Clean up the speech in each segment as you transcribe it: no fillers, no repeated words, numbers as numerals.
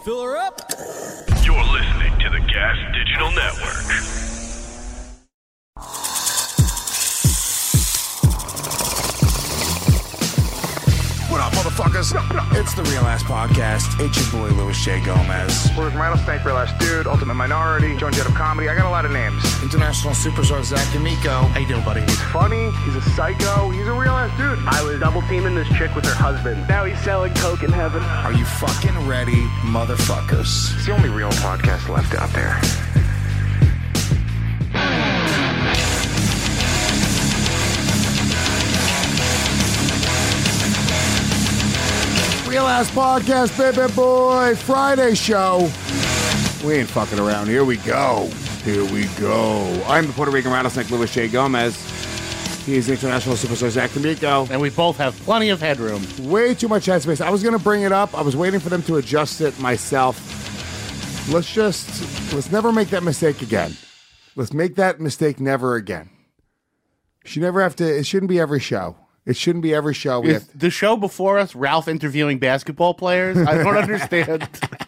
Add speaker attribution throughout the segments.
Speaker 1: Fill her up.
Speaker 2: You're listening to the Gas Digital Network.
Speaker 3: What up, motherfuckers? It's the Real Ass Podcast. It's your boy, Louis J. Gomez.
Speaker 4: Where's Rattlesnake, Real Ass Dude, Ultimate Minority, Joan Jett of Comedy. I got a lot of names.
Speaker 3: International superstar Zach D'Amico. How you doing, buddy?
Speaker 4: He's funny. He's a psycho. He's a real ass dude.
Speaker 5: I was double teaming this chick with her husband. Now he's selling coke in heaven.
Speaker 3: Are you fucking ready, motherfuckers?
Speaker 4: It's the only real podcast left out there.
Speaker 3: Real Ass Podcast, baby boy. Friday show. We ain't fucking around. Here we go. Here we go. I'm the Puerto Rican rattlesnake, Louis J. Gomez. He's international superstar Zach D'Amico.
Speaker 6: And we both have plenty of headroom.
Speaker 3: Way too much headspace. I was going to bring it up. I was waiting for them to adjust it myself. Let's never make that mistake again. Let's make that mistake never again. It shouldn't be every show. It shouldn't be every show.
Speaker 6: Is the show before us Ralph interviewing basketball players? I don't understand.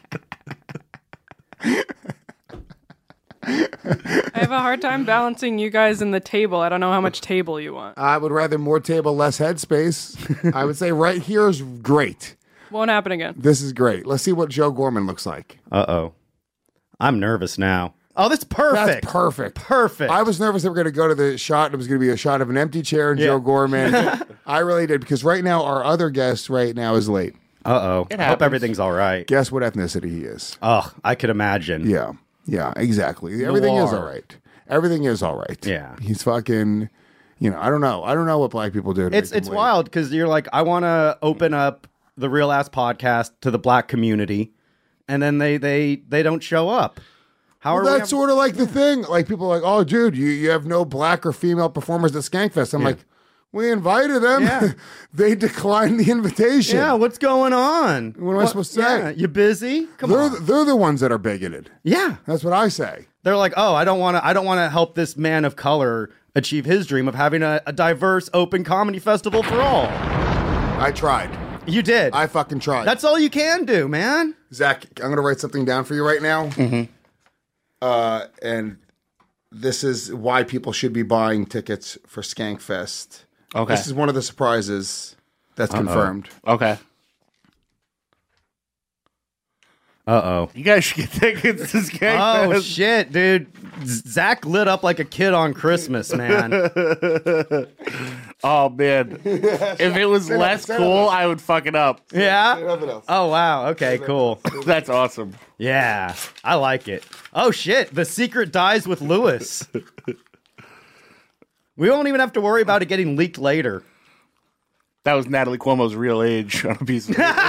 Speaker 7: I have a hard time balancing you guys in the table. I don't know how much table you want.
Speaker 3: I would rather more table, less headspace. I would say right here is great.
Speaker 7: Won't happen again.
Speaker 3: This is great. Let's see what Joe Gorman looks like.
Speaker 8: Uh-oh. I'm nervous now. Oh, that's perfect.
Speaker 3: That's perfect.
Speaker 8: Perfect.
Speaker 3: I was nervous that we're going to go to the shot. And it was going to be a shot of an empty chair and Joe Gorman. I really did, because right now our other guest right now is late.
Speaker 8: Uh-oh. I hope everything's all right.
Speaker 3: Guess what ethnicity he is.
Speaker 8: Oh, I could imagine.
Speaker 3: Yeah, exactly. Everything is all right. Everything is all right.
Speaker 8: Yeah.
Speaker 3: He's fucking, I don't know. I don't know what black people do.
Speaker 8: It's wild, because you're like, I want to open up the Real Ass Podcast to the black community, and then they don't show up.
Speaker 3: That's sort of like the thing. Like, people are like, oh, dude, you have no black or female performers at Skankfest. I'm like, we invited them.
Speaker 8: Yeah.
Speaker 3: They declined the invitation.
Speaker 8: Yeah, what's going on?
Speaker 3: What am I supposed to say?
Speaker 8: Yeah, you busy? Come on.
Speaker 3: They're the ones that are bigoted.
Speaker 8: Yeah.
Speaker 3: That's what I say.
Speaker 8: They're like, oh, I don't want to help this man of color achieve his dream of having a diverse, open comedy festival for all.
Speaker 3: I tried.
Speaker 8: You did.
Speaker 3: I fucking tried.
Speaker 8: That's all you can do, man.
Speaker 3: Zach, I'm going to write something down for you right now.
Speaker 8: Mm-hmm.
Speaker 3: And this is why people should be buying tickets for Skankfest.
Speaker 6: Okay.
Speaker 3: This is one of the surprises that's confirmed.
Speaker 6: Okay.
Speaker 8: Uh-oh.
Speaker 6: You guys should get tickets to Skankfest.
Speaker 8: Oh, shit, dude. Zach lit up like a kid on Christmas, man.
Speaker 6: Oh, man. If it was less cool, I would fuck it up.
Speaker 8: Yeah? Oh, wow. Okay, cool.
Speaker 6: That's awesome.
Speaker 8: Yeah, I like it. Oh, shit. The secret dies with Lewis. We won't even have to worry about it getting leaked later.
Speaker 6: That was Natalie Cuomo's real age on a piece of paper.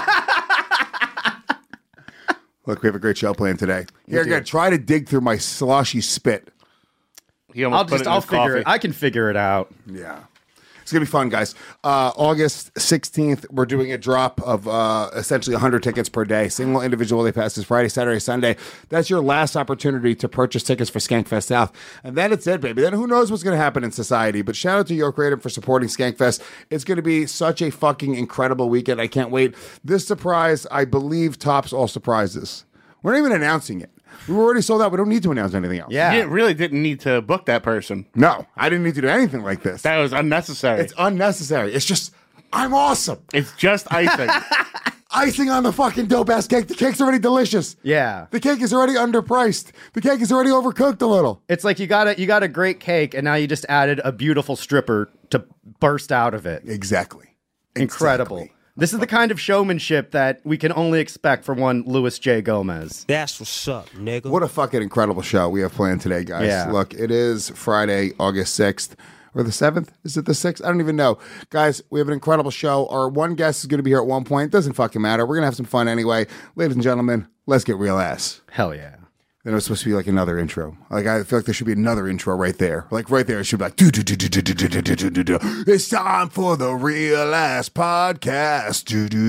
Speaker 3: Look, we have a great show planned today. Here, I'm going to try to dig through my sloshy spit.
Speaker 8: I'll figure it. I can figure it out.
Speaker 3: Yeah. It's going to be fun, guys. August 16th, we're doing a drop of essentially 100 tickets per day. Single individual day passes Friday, Saturday, Sunday. That's your last opportunity to purchase tickets for Skankfest South. And then it's it, baby. Then who knows what's going to happen in society. But shout out to Yo Creative for supporting Skankfest. It's going to be such a fucking incredible weekend. I can't wait. This surprise, I believe, tops all surprises. We're not even announcing it. We were already sold out. We don't need to announce anything else.
Speaker 8: Yeah.
Speaker 6: You really didn't need to book that person.
Speaker 3: No, I didn't need to do anything like this.
Speaker 6: That was unnecessary.
Speaker 3: It's unnecessary. It's just, I'm awesome.
Speaker 6: It's just icing.
Speaker 3: Icing on the fucking dope-ass cake. The cake's already delicious.
Speaker 8: Yeah.
Speaker 3: The cake is already underpriced. The cake is already overcooked a little.
Speaker 8: It's like you got a great cake, and now you just added a beautiful stripper to burst out of it.
Speaker 3: Exactly.
Speaker 8: Incredible. This is the kind of showmanship that we can only expect from one Louis J. Gomez.
Speaker 1: That's what's up, nigga.
Speaker 3: What a fucking incredible show we have planned today, guys.
Speaker 8: Yeah.
Speaker 3: Look, it is Friday, August 6th. Or the 7th? Is it the 6th? I don't even know. Guys, we have an incredible show. Our one guest is going to be here at one point. Doesn't fucking matter. We're going to have some fun anyway. Ladies and gentlemen, let's get real ass.
Speaker 8: Hell yeah.
Speaker 3: Then it was supposed to be like another intro. Like, I feel like there should be another intro right there. Like right there, it should be like, it's time for the Real Ass Podcast.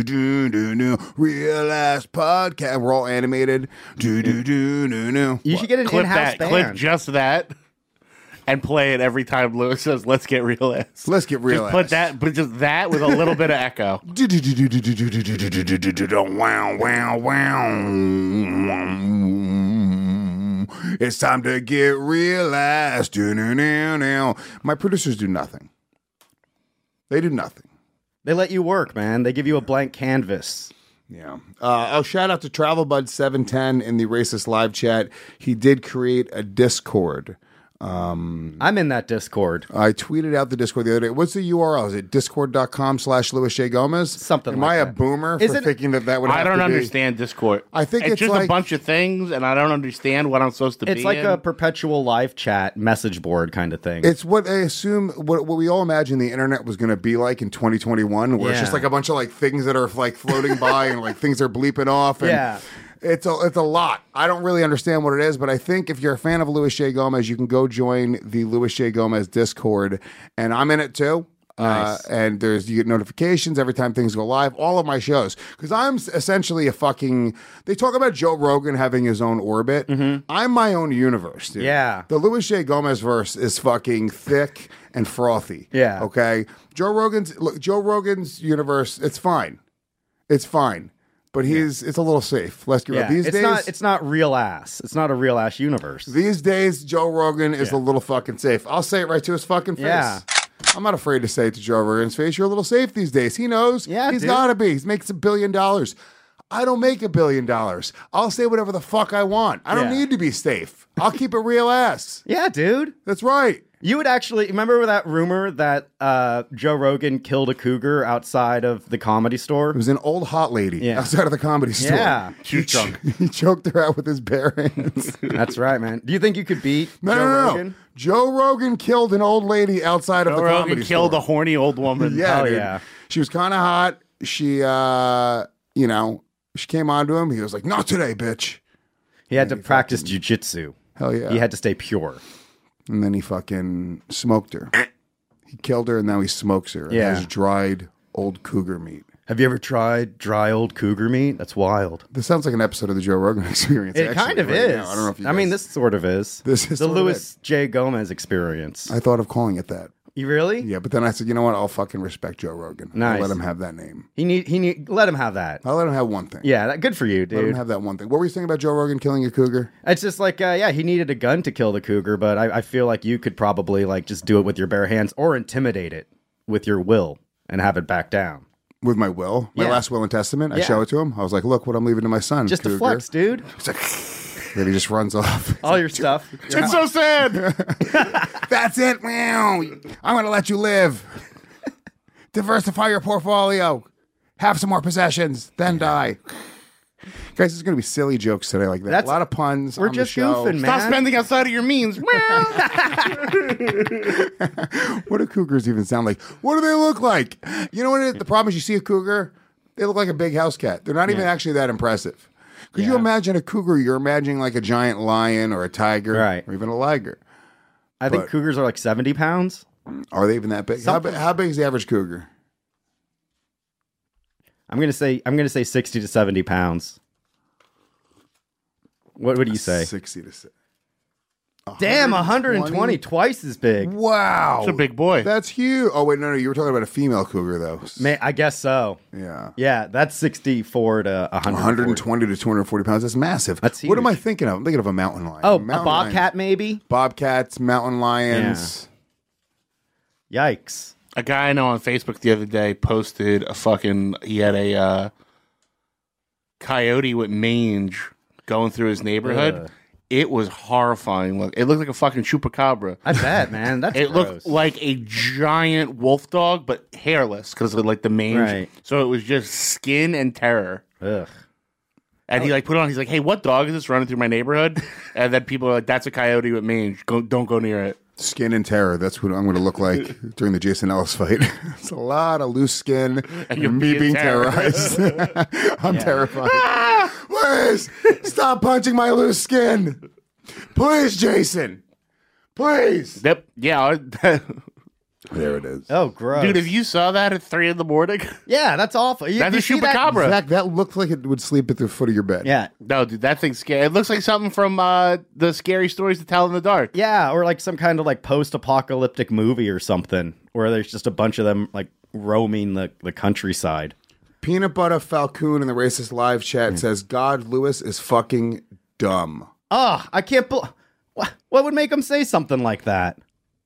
Speaker 3: Real Ass Podcast. We're all animated.
Speaker 8: You should get an
Speaker 6: Clip
Speaker 8: in-house
Speaker 6: that.
Speaker 8: band.
Speaker 6: Clip just that. and play it every time Lewis says, "Let's get real ass."
Speaker 3: Let's get real
Speaker 6: Just put that, but just that with a little bit of echo.
Speaker 3: Wow, wow, wow. It's time to get real ass. My producers do nothing. They do nothing.
Speaker 8: They let you work, man. They give you a blank canvas.
Speaker 3: Yeah. Shout out to TravelBud710 in the Racist Live chat. He did create a Discord.
Speaker 8: I'm in that Discord.
Speaker 3: I tweeted out the Discord the other day. What's the URL? Is it discord.com/Louis J. Gomez?
Speaker 8: Something
Speaker 3: Am
Speaker 8: like
Speaker 3: I a
Speaker 8: that.
Speaker 3: boomer for thinking that would have
Speaker 6: I don't
Speaker 3: to be?
Speaker 6: understand Discord.
Speaker 3: I think it's
Speaker 6: just
Speaker 3: like-
Speaker 6: a bunch of things, and I don't understand what I'm supposed to
Speaker 8: It's
Speaker 6: be
Speaker 8: like
Speaker 6: in.
Speaker 8: a perpetual live chat message board kind of thing.
Speaker 3: It's what I assume, what we all imagine the internet was going to be like in 2021, where it's just
Speaker 8: Yeah.
Speaker 3: like a bunch of like things that are like floating by and like things are bleeping off. And
Speaker 8: Yeah.
Speaker 3: It's a lot. I don't really understand what it is, but I think if you're a fan of Louis J. Gomez, you can go join the Louis J. Gomez Discord, and I'm in it too.
Speaker 8: Nice.
Speaker 3: And you get notifications every time things go live. All of my shows, because I'm essentially a fucking. They talk about Joe Rogan having his own orbit. I'm my own universe, dude.
Speaker 8: Yeah.
Speaker 3: The Louis J. Gomez verse is fucking thick and frothy.
Speaker 8: Yeah.
Speaker 3: Okay. Joe Rogan's universe. It's fine. It's fine. But it's a little safe. Let's get real.
Speaker 8: yeah.
Speaker 3: These days,
Speaker 8: It's not real ass. It's not a real ass universe.
Speaker 3: these days, Joe Rogan is a little fucking safe. I'll say it right to his fucking face.
Speaker 8: Yeah.
Speaker 3: I'm not afraid to say it to Joe Rogan's face. You're a little safe these days. He knows.
Speaker 8: Yeah,
Speaker 3: He's
Speaker 8: dude.
Speaker 3: got to be. He makes $1 billion. I don't make $1 billion. I'll say whatever the fuck I want. I don't
Speaker 8: Yeah.
Speaker 3: need to be safe. I'll keep it real ass.
Speaker 8: Yeah, dude.
Speaker 3: That's right.
Speaker 8: You would actually remember that rumor that Joe Rogan killed a cougar outside of the Comedy Store?
Speaker 3: It was an old hot lady
Speaker 8: Yeah.
Speaker 3: outside of the Comedy Store.
Speaker 8: Yeah.
Speaker 6: She was drunk.
Speaker 3: He choked her out with his bare hands.
Speaker 8: That's right, man. Do you think you could beat
Speaker 3: No,
Speaker 8: Joe
Speaker 3: no, no.
Speaker 8: Rogan?
Speaker 3: Joe Rogan killed an old lady outside of
Speaker 6: Joe
Speaker 3: the
Speaker 6: Rogan
Speaker 3: Comedy
Speaker 6: killed
Speaker 3: Store.
Speaker 6: a horny old woman.
Speaker 3: Yeah,
Speaker 8: Hell
Speaker 3: dude.
Speaker 8: yeah.
Speaker 3: She was kind of hot. She, she came on to him. He was like, "Not today, bitch."
Speaker 8: He had to practice jujitsu.
Speaker 3: Hell yeah.
Speaker 8: He had to stay pure.
Speaker 3: And then he fucking smoked her. He killed her, and now he smokes her. And
Speaker 8: Yeah.
Speaker 3: has dried old cougar meat.
Speaker 8: Have you ever tried dry old cougar meat? That's wild.
Speaker 3: This sounds like an episode of the Joe Rogan Experience.
Speaker 8: It
Speaker 3: actually,
Speaker 8: kind of
Speaker 3: right
Speaker 8: is.
Speaker 3: now. I don't know if you.
Speaker 8: I mean,
Speaker 3: guys-
Speaker 8: this sort of is.
Speaker 3: This is
Speaker 8: the
Speaker 3: sort of
Speaker 8: Louis J. Gomez experience.
Speaker 3: I thought of calling it that.
Speaker 8: You really?
Speaker 3: Yeah, but then I said, you know what? I'll fucking respect Joe Rogan.
Speaker 8: Nice.
Speaker 3: I'll let him have that name.
Speaker 8: He need. Let him have that.
Speaker 3: I'll let him have one thing.
Speaker 8: Yeah, good for you,
Speaker 3: Let him
Speaker 8: dude.
Speaker 3: have that one thing. What were you saying about Joe Rogan killing a cougar?
Speaker 8: It's just like, yeah, he needed a gun to kill the cougar, but I feel like you could probably like just do it with your bare hands or intimidate it with your will and have it back down.
Speaker 3: With my will, my
Speaker 8: Yeah.
Speaker 3: last will and testament. I
Speaker 8: Yeah.
Speaker 3: show it to him. I was like, look what I'm leaving to my son.
Speaker 8: Just
Speaker 3: cougar.
Speaker 8: to flex, dude.
Speaker 3: He's like, then he just runs off.
Speaker 8: All your stuff.
Speaker 6: It's so sad.
Speaker 3: That's it. Wow. I'm going to let you live. Diversify your portfolio. Have some more possessions, then die. Guys, there's going to be silly jokes today like that.
Speaker 8: That's-
Speaker 3: a lot of puns.
Speaker 8: We're
Speaker 3: on
Speaker 8: just
Speaker 3: the show.
Speaker 8: goofing,
Speaker 6: Stop
Speaker 8: man.
Speaker 6: spending outside of your means.
Speaker 3: What do cougars even sound like? What do they look like? You know what it is? The problem is you see a cougar, they look like a big house cat. They're not even actually that impressive. Could you
Speaker 8: Yeah.
Speaker 3: imagine a cougar? You're imagining like a giant lion or a tiger
Speaker 8: Right.
Speaker 3: or even a liger.
Speaker 8: I think
Speaker 3: But-
Speaker 8: cougars are like 70 pounds.
Speaker 3: Are they even that big?
Speaker 8: Something.
Speaker 3: How big is the average cougar?
Speaker 8: I'm gonna say 60 to 70 pounds. What would you say?
Speaker 3: 60 to 6.
Speaker 8: Damn, 120, twice as big.
Speaker 3: Wow.
Speaker 6: It's a big boy.
Speaker 3: That's huge. Oh, wait, no. You were talking about a female cougar, though.
Speaker 8: I guess so.
Speaker 3: Yeah.
Speaker 8: Yeah, that's 64 to 100.
Speaker 3: 120 to 240 pounds. That's massive.
Speaker 8: That's
Speaker 3: What am I
Speaker 8: huge.
Speaker 3: thinking of? I'm thinking of a mountain lion.
Speaker 8: Oh, a
Speaker 3: Mountain
Speaker 8: bobcat
Speaker 3: lions.
Speaker 8: maybe?
Speaker 3: Bobcats, mountain lions.
Speaker 8: Yikes.
Speaker 6: A guy I know on Facebook the other day posted he had a coyote with mange going through his neighborhood.
Speaker 8: Ugh.
Speaker 6: It was horrifying. It looked like a fucking chupacabra.
Speaker 8: I bet, man. That's
Speaker 6: It
Speaker 8: gross.
Speaker 6: looked like a giant wolf dog, but hairless because of like the mange.
Speaker 8: Right.
Speaker 6: So it was just skin and terror.
Speaker 8: Ugh.
Speaker 6: And he like put it on. He's like, "Hey, what dog is this running through my neighborhood?" And then people are like, "That's a coyote with mange. Don't go near it."
Speaker 3: Skin and terror. That's what I'm going to look like during the Jason Ellis fight. It's a lot of loose skin and
Speaker 6: you'll
Speaker 3: me
Speaker 6: be
Speaker 3: being
Speaker 6: terrorized.
Speaker 3: terrorized. I'm terrified. Please stop punching my loose skin. Please, Jason. Please.
Speaker 6: Yep. Yeah.
Speaker 3: There it is.
Speaker 8: Oh, gross.
Speaker 6: Dude, if you saw that at 3 in the morning,
Speaker 8: Yeah, that's awful.
Speaker 6: that's a
Speaker 8: see that?
Speaker 6: chupacabra.
Speaker 3: Zach, that looked like it would sleep at the foot of your bed.
Speaker 8: Yeah.
Speaker 6: No, dude, that thing's scary. It looks like something from the scary stories to tell in the dark.
Speaker 8: Yeah, or like some kind of like post-apocalyptic movie or something where there's just a bunch of them like roaming the countryside.
Speaker 3: Peanut Butter Falcon in the Racist Live chat says, God, Lewis is fucking dumb.
Speaker 8: Oh, I can't believe... What would make him say something like that?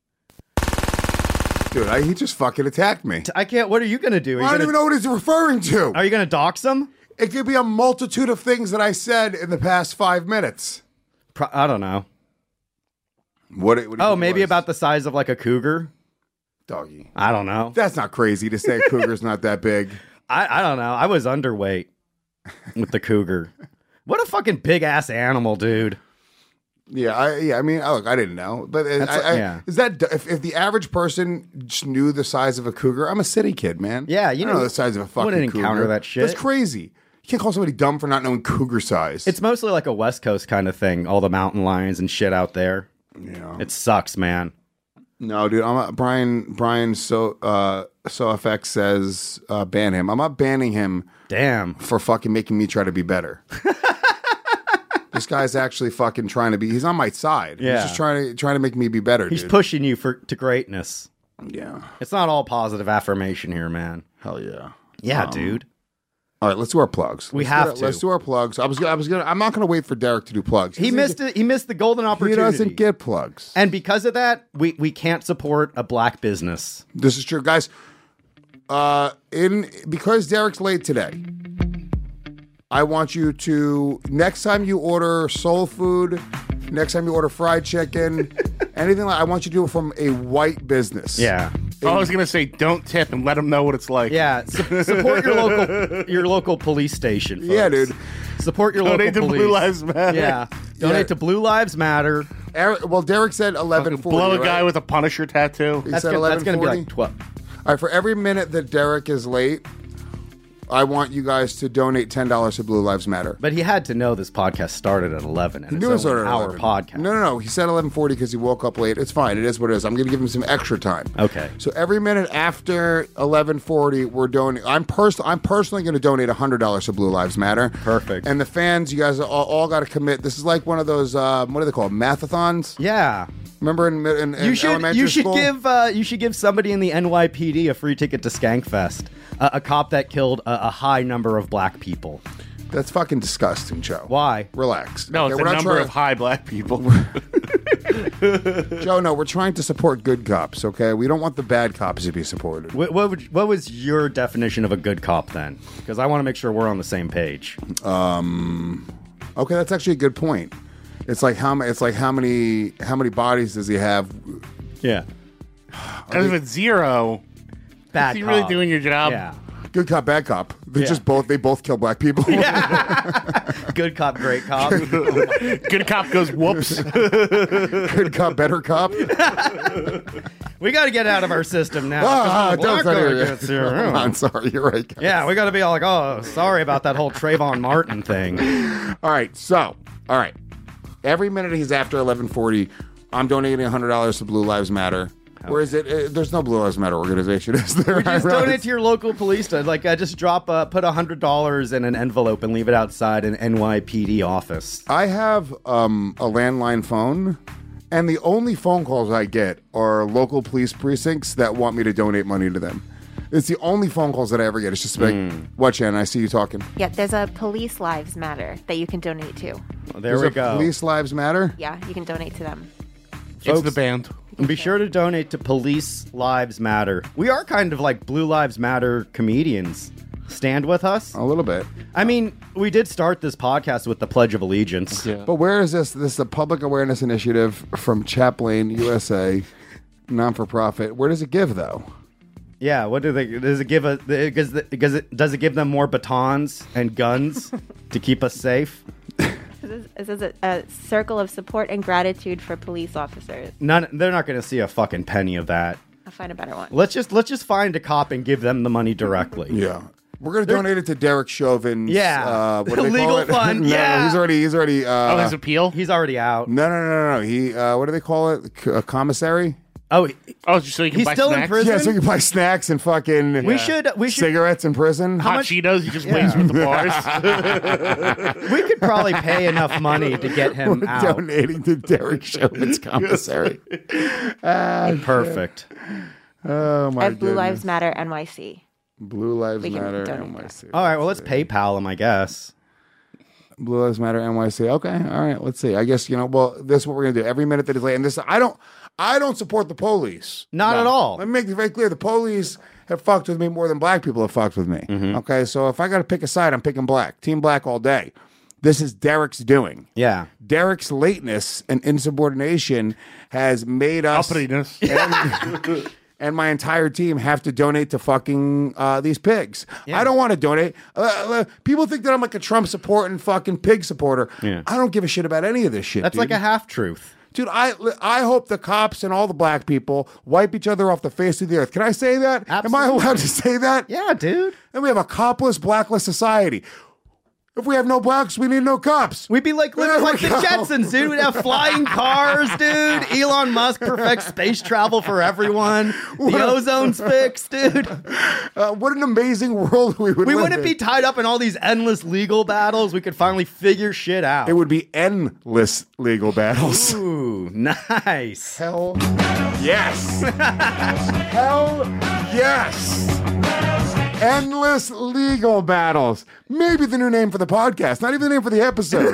Speaker 3: Dude, he just fucking attacked me.
Speaker 8: I can't... What are you going to do?
Speaker 3: I don't even know what he's referring to.
Speaker 8: Are you going to dox him?
Speaker 3: It could be a multitude of things that I said in the past 5 minutes.
Speaker 8: I don't know.
Speaker 3: What do you
Speaker 8: Oh,
Speaker 3: think it
Speaker 8: maybe
Speaker 3: was?
Speaker 8: about the size of like a cougar?
Speaker 3: Doggy.
Speaker 8: I don't know.
Speaker 3: That's not crazy to say a cougar's not that big.
Speaker 8: I don't know. I was underweight with the cougar. What a fucking big-ass animal, dude.
Speaker 3: Yeah, I mean, look, I didn't know, but
Speaker 8: yeah.
Speaker 3: Is that if the average person just knew the size of a cougar? I'm a city kid, man.
Speaker 8: Yeah,
Speaker 3: I don't know the size of a fucking
Speaker 8: wouldn't
Speaker 3: cougar.
Speaker 8: encounter that shit.
Speaker 3: That's crazy. You can't call somebody dumb for not knowing cougar size.
Speaker 8: It's mostly like a West Coast kind of thing. All the mountain lions and shit out there.
Speaker 3: Yeah.
Speaker 8: It sucks, man.
Speaker 3: No, dude. Brian. So FX says ban him. I'm not banning him
Speaker 8: Damn.
Speaker 3: for fucking making me try to be better. This guy's actually fucking trying to be. He's on my side.
Speaker 8: Yeah.
Speaker 3: He's just trying to make me be better.
Speaker 8: He's
Speaker 3: dude.
Speaker 8: pushing you to greatness.
Speaker 3: Yeah.
Speaker 8: It's not all positive affirmation here, man.
Speaker 3: Hell yeah.
Speaker 8: Yeah, dude.
Speaker 3: All right, let's do our plugs. Let's do our plugs. I'm not gonna wait for Derek to do plugs.
Speaker 8: He missed it. He missed the golden
Speaker 3: He
Speaker 8: opportunity.
Speaker 3: doesn't get plugs.
Speaker 8: And because of that, we can't support a black business.
Speaker 3: This is true, guys. Because Derek's late today, I want you to, next time you order soul food, next time you order fried chicken, anything like, I want you to do it from a white business.
Speaker 8: Yeah.
Speaker 6: I was gonna say, don't tip and let them know what it's like.
Speaker 8: Yeah. Support your local police station. Folks.
Speaker 3: Yeah, dude.
Speaker 8: Support your
Speaker 6: Donate to
Speaker 8: local police.
Speaker 6: Blue Lives Matter.
Speaker 8: Yeah. Donate to Blue Lives Matter.
Speaker 3: Well, Derek said 11:40.
Speaker 6: Blow a
Speaker 3: right?
Speaker 6: guy with a Punisher tattoo.
Speaker 3: He
Speaker 8: That's
Speaker 3: said
Speaker 8: gonna be
Speaker 3: 11:40?
Speaker 8: like 12.
Speaker 3: All right, for every minute that Derek is late, I want you guys to donate $10 to Blue Lives Matter.
Speaker 8: But he had to know this podcast started at 11. And
Speaker 3: He knew it
Speaker 8: it's only
Speaker 3: started
Speaker 8: an
Speaker 3: at
Speaker 8: hour
Speaker 3: 11.
Speaker 8: podcast.
Speaker 3: No. He said 11:40 because he woke up late. It's fine. It is what it is. I'm going to give him some extra time.
Speaker 8: Okay.
Speaker 3: So every minute after 11:40, we're donating. I'm personally going to donate $100 to Blue Lives Matter.
Speaker 8: Perfect.
Speaker 3: And the fans, you guys all got to commit. This is like one of those what are they called? Mathathons.
Speaker 8: Yeah.
Speaker 3: Remember in elementary school?
Speaker 8: You should give somebody in the NYPD a free ticket to Skankfest. A cop that killed a high number of black people.
Speaker 3: That's fucking disgusting, Joe.
Speaker 8: Why?
Speaker 3: Relax.
Speaker 6: No,
Speaker 3: Okay,
Speaker 6: it's
Speaker 3: we're
Speaker 6: a
Speaker 3: not
Speaker 6: number
Speaker 3: trying
Speaker 6: of high black people.
Speaker 3: Joe, no, we're trying to support good cops, okay? We don't want the bad cops to be supported.
Speaker 8: What was your definition of a good cop then? Because I want to make sure we're on the same page.
Speaker 3: Okay, that's actually a good point. It's like how many bodies does he have?
Speaker 8: Yeah.
Speaker 6: Because if it's zero,
Speaker 8: Bad
Speaker 6: is he
Speaker 8: cop.
Speaker 6: really doing your job?
Speaker 8: Yeah.
Speaker 3: Good cop, bad cop. They
Speaker 8: Yeah.
Speaker 3: they both kill black people.
Speaker 8: Good cop, great cop.
Speaker 6: Good cop goes, whoops.
Speaker 3: Good cop, better cop.
Speaker 8: We got to get out of our system now.
Speaker 3: Don't say it.
Speaker 8: Gets here.
Speaker 3: I'm sorry, you're right. Guys.
Speaker 8: Yeah, we got to be all like, oh, sorry about that whole Trayvon Martin thing.
Speaker 3: All right. Every minute he's after 11:40, I'm donating $100 to Blue Lives Matter. Where is it? There's no Blue Lives Matter organization, is there?
Speaker 8: Just donate to your local police station. Like, just put $100 in an envelope and leave it outside an NYPD office.
Speaker 3: I have a landline phone, and the only phone calls I get are local police precincts that want me to donate money to them. It's the only phone calls that I ever get. It's just like, what, Shannon? I see you talking.
Speaker 1: Yeah, there's a Police Lives Matter that you can donate to.
Speaker 8: There
Speaker 3: There's
Speaker 8: we
Speaker 3: a
Speaker 8: go.
Speaker 3: Police Lives Matter.
Speaker 1: Yeah, you can donate to them.
Speaker 6: It's the band.
Speaker 8: And be sure to donate to Police Lives Matter. We are kind of like Blue Lives Matter comedians. Stand with us.
Speaker 3: A little bit.
Speaker 8: I mean, we did start this podcast with the Pledge of Allegiance.
Speaker 6: Yeah.
Speaker 3: But where is this? This is a public awareness initiative from Chaplain USA, non-for-profit. Where does it give, though?
Speaker 8: Yeah, what do they? Does it give does it give them more batons and guns to keep us safe?
Speaker 1: This is a circle of support and gratitude for police officers.
Speaker 8: They're not going to see a fucking penny of that.
Speaker 1: I'll find a better one.
Speaker 8: Let's just find a cop and give them the money directly.
Speaker 3: Yeah. We're going to donate it to Derek Chauvin's
Speaker 8: Yeah.
Speaker 3: what do they
Speaker 8: Legal
Speaker 3: call it?
Speaker 8: fund,
Speaker 3: No,
Speaker 8: yeah.
Speaker 3: he's already
Speaker 6: His appeal?
Speaker 8: He's already out.
Speaker 3: No. He what do they call it? A commissary?
Speaker 8: Oh,
Speaker 6: So you can
Speaker 8: he's
Speaker 6: buy
Speaker 8: still in
Speaker 6: snacks?
Speaker 8: prison?
Speaker 3: Yeah, so you can buy snacks and fucking
Speaker 8: we should
Speaker 3: cigarettes in prison.
Speaker 6: Hot Cheetos, he just waits with the bars.
Speaker 8: we could probably pay enough money to get him out.
Speaker 3: Donating to Derek Chauvin's commissary.
Speaker 8: Perfect.
Speaker 3: Oh my
Speaker 1: At Blue
Speaker 3: goodness.
Speaker 1: Lives Matter NYC.
Speaker 3: Blue Lives
Speaker 1: We can
Speaker 3: Matter
Speaker 1: donate
Speaker 3: NYC.
Speaker 8: All right, well, let's PayPal him, I guess.
Speaker 3: Blue Lives Matter NYC. Okay, all right. Let's see. I guess well, this is what we're gonna do. Every minute that is late, and this I don't support the police.
Speaker 8: Not at all.
Speaker 3: Let me make it very clear. The police have fucked with me more than black people have fucked with me. Okay, so if I got to pick a side, I'm picking black. Team black all day. This is Derek's doing.
Speaker 8: Yeah.
Speaker 3: Derek's lateness and insubordination has made us
Speaker 6: Uppityness.
Speaker 3: and my entire team have to donate to fucking these pigs. I don't want to donate. People think that I'm like a Trump supporting fucking pig supporter.
Speaker 8: Yeah.
Speaker 3: I don't give a shit about any of this shit.
Speaker 8: That's
Speaker 3: dude.
Speaker 8: like a half-truth.
Speaker 3: Dude, I hope the cops and all the black people wipe each other off the face of the earth. Can I say that? Am I
Speaker 8: Absolutely.
Speaker 3: allowed to say that?
Speaker 8: Yeah, dude.
Speaker 3: And we have a copless, blackless society. If we have no blacks, we need no cops.
Speaker 8: We'd be like living
Speaker 3: There
Speaker 8: like
Speaker 3: we
Speaker 8: the
Speaker 3: go.
Speaker 8: Jetsons, dude. We'd have flying cars, dude. Elon Musk perfects space travel for everyone. The ozone's fixed, dude.
Speaker 3: What an amazing world we would
Speaker 8: We
Speaker 3: live
Speaker 8: wouldn't
Speaker 3: in.
Speaker 8: be tied up in all these endless legal battles. We could finally figure shit out.
Speaker 3: It would be endless legal battles.
Speaker 8: Ooh, nice.
Speaker 3: Hell yes. Hell yes. Endless legal battles. Maybe the new name for the podcast, not even the name for the episode.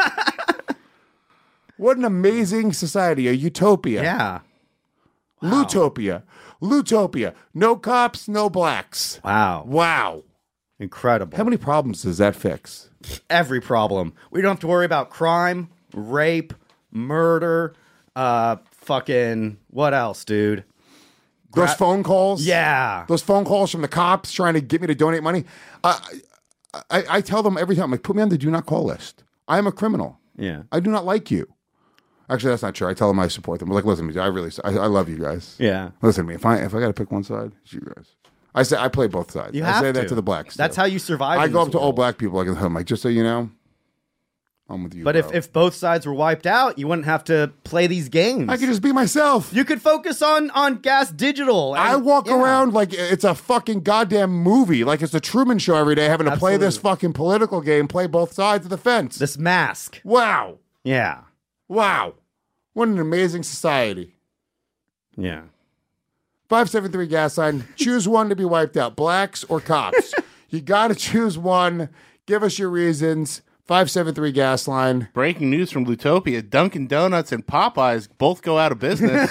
Speaker 3: What an amazing society, a utopia.
Speaker 8: Yeah.
Speaker 3: Lutopia. Lutopia. No cops, no blacks.
Speaker 8: Wow.
Speaker 3: Wow.
Speaker 8: Incredible.
Speaker 3: How many problems does that fix?
Speaker 8: Every problem. We don't have to worry about crime, rape, murder, fucking what else, dude?
Speaker 3: Those phone calls?
Speaker 8: Yeah.
Speaker 3: Those phone calls from the cops trying to get me to donate money. I tell them every time, like, put me on the do not call list. I am a criminal.
Speaker 8: Yeah.
Speaker 3: I do not like you. Actually, that's not true. I tell them I support them. Like, listen to me. I love you guys.
Speaker 8: Yeah.
Speaker 3: Listen to me. If I got to pick one side, it's you guys. I play both sides.
Speaker 8: You
Speaker 3: I
Speaker 8: have
Speaker 3: say that
Speaker 8: to.
Speaker 3: to the blacks.
Speaker 8: That's
Speaker 3: too.
Speaker 8: how you survive.
Speaker 3: I
Speaker 8: in
Speaker 3: go
Speaker 8: this
Speaker 3: up to all
Speaker 8: world.
Speaker 3: black people. I'm like, just so you know, I'm with you.
Speaker 8: But
Speaker 3: bro.
Speaker 8: if both sides were wiped out, you wouldn't have to play these games.
Speaker 3: I could just be myself.
Speaker 8: You could focus on Gas Digital.
Speaker 3: I
Speaker 8: and-
Speaker 3: walk
Speaker 8: yeah.
Speaker 3: around like it's a fucking goddamn movie, like it's the Truman Show every day, having to play this
Speaker 8: Absolutely.
Speaker 3: fucking political game, play both sides of the fence.
Speaker 8: This mask.
Speaker 3: Wow.
Speaker 8: Yeah.
Speaker 3: Wow. What an amazing society.
Speaker 8: Yeah.
Speaker 3: 573 gas line. Choose one to be wiped out, blacks or cops. You got to choose one. Give us your reasons. 573 gas line.
Speaker 6: Breaking news from Lutopia. Dunkin' Donuts and Popeyes both go out of business.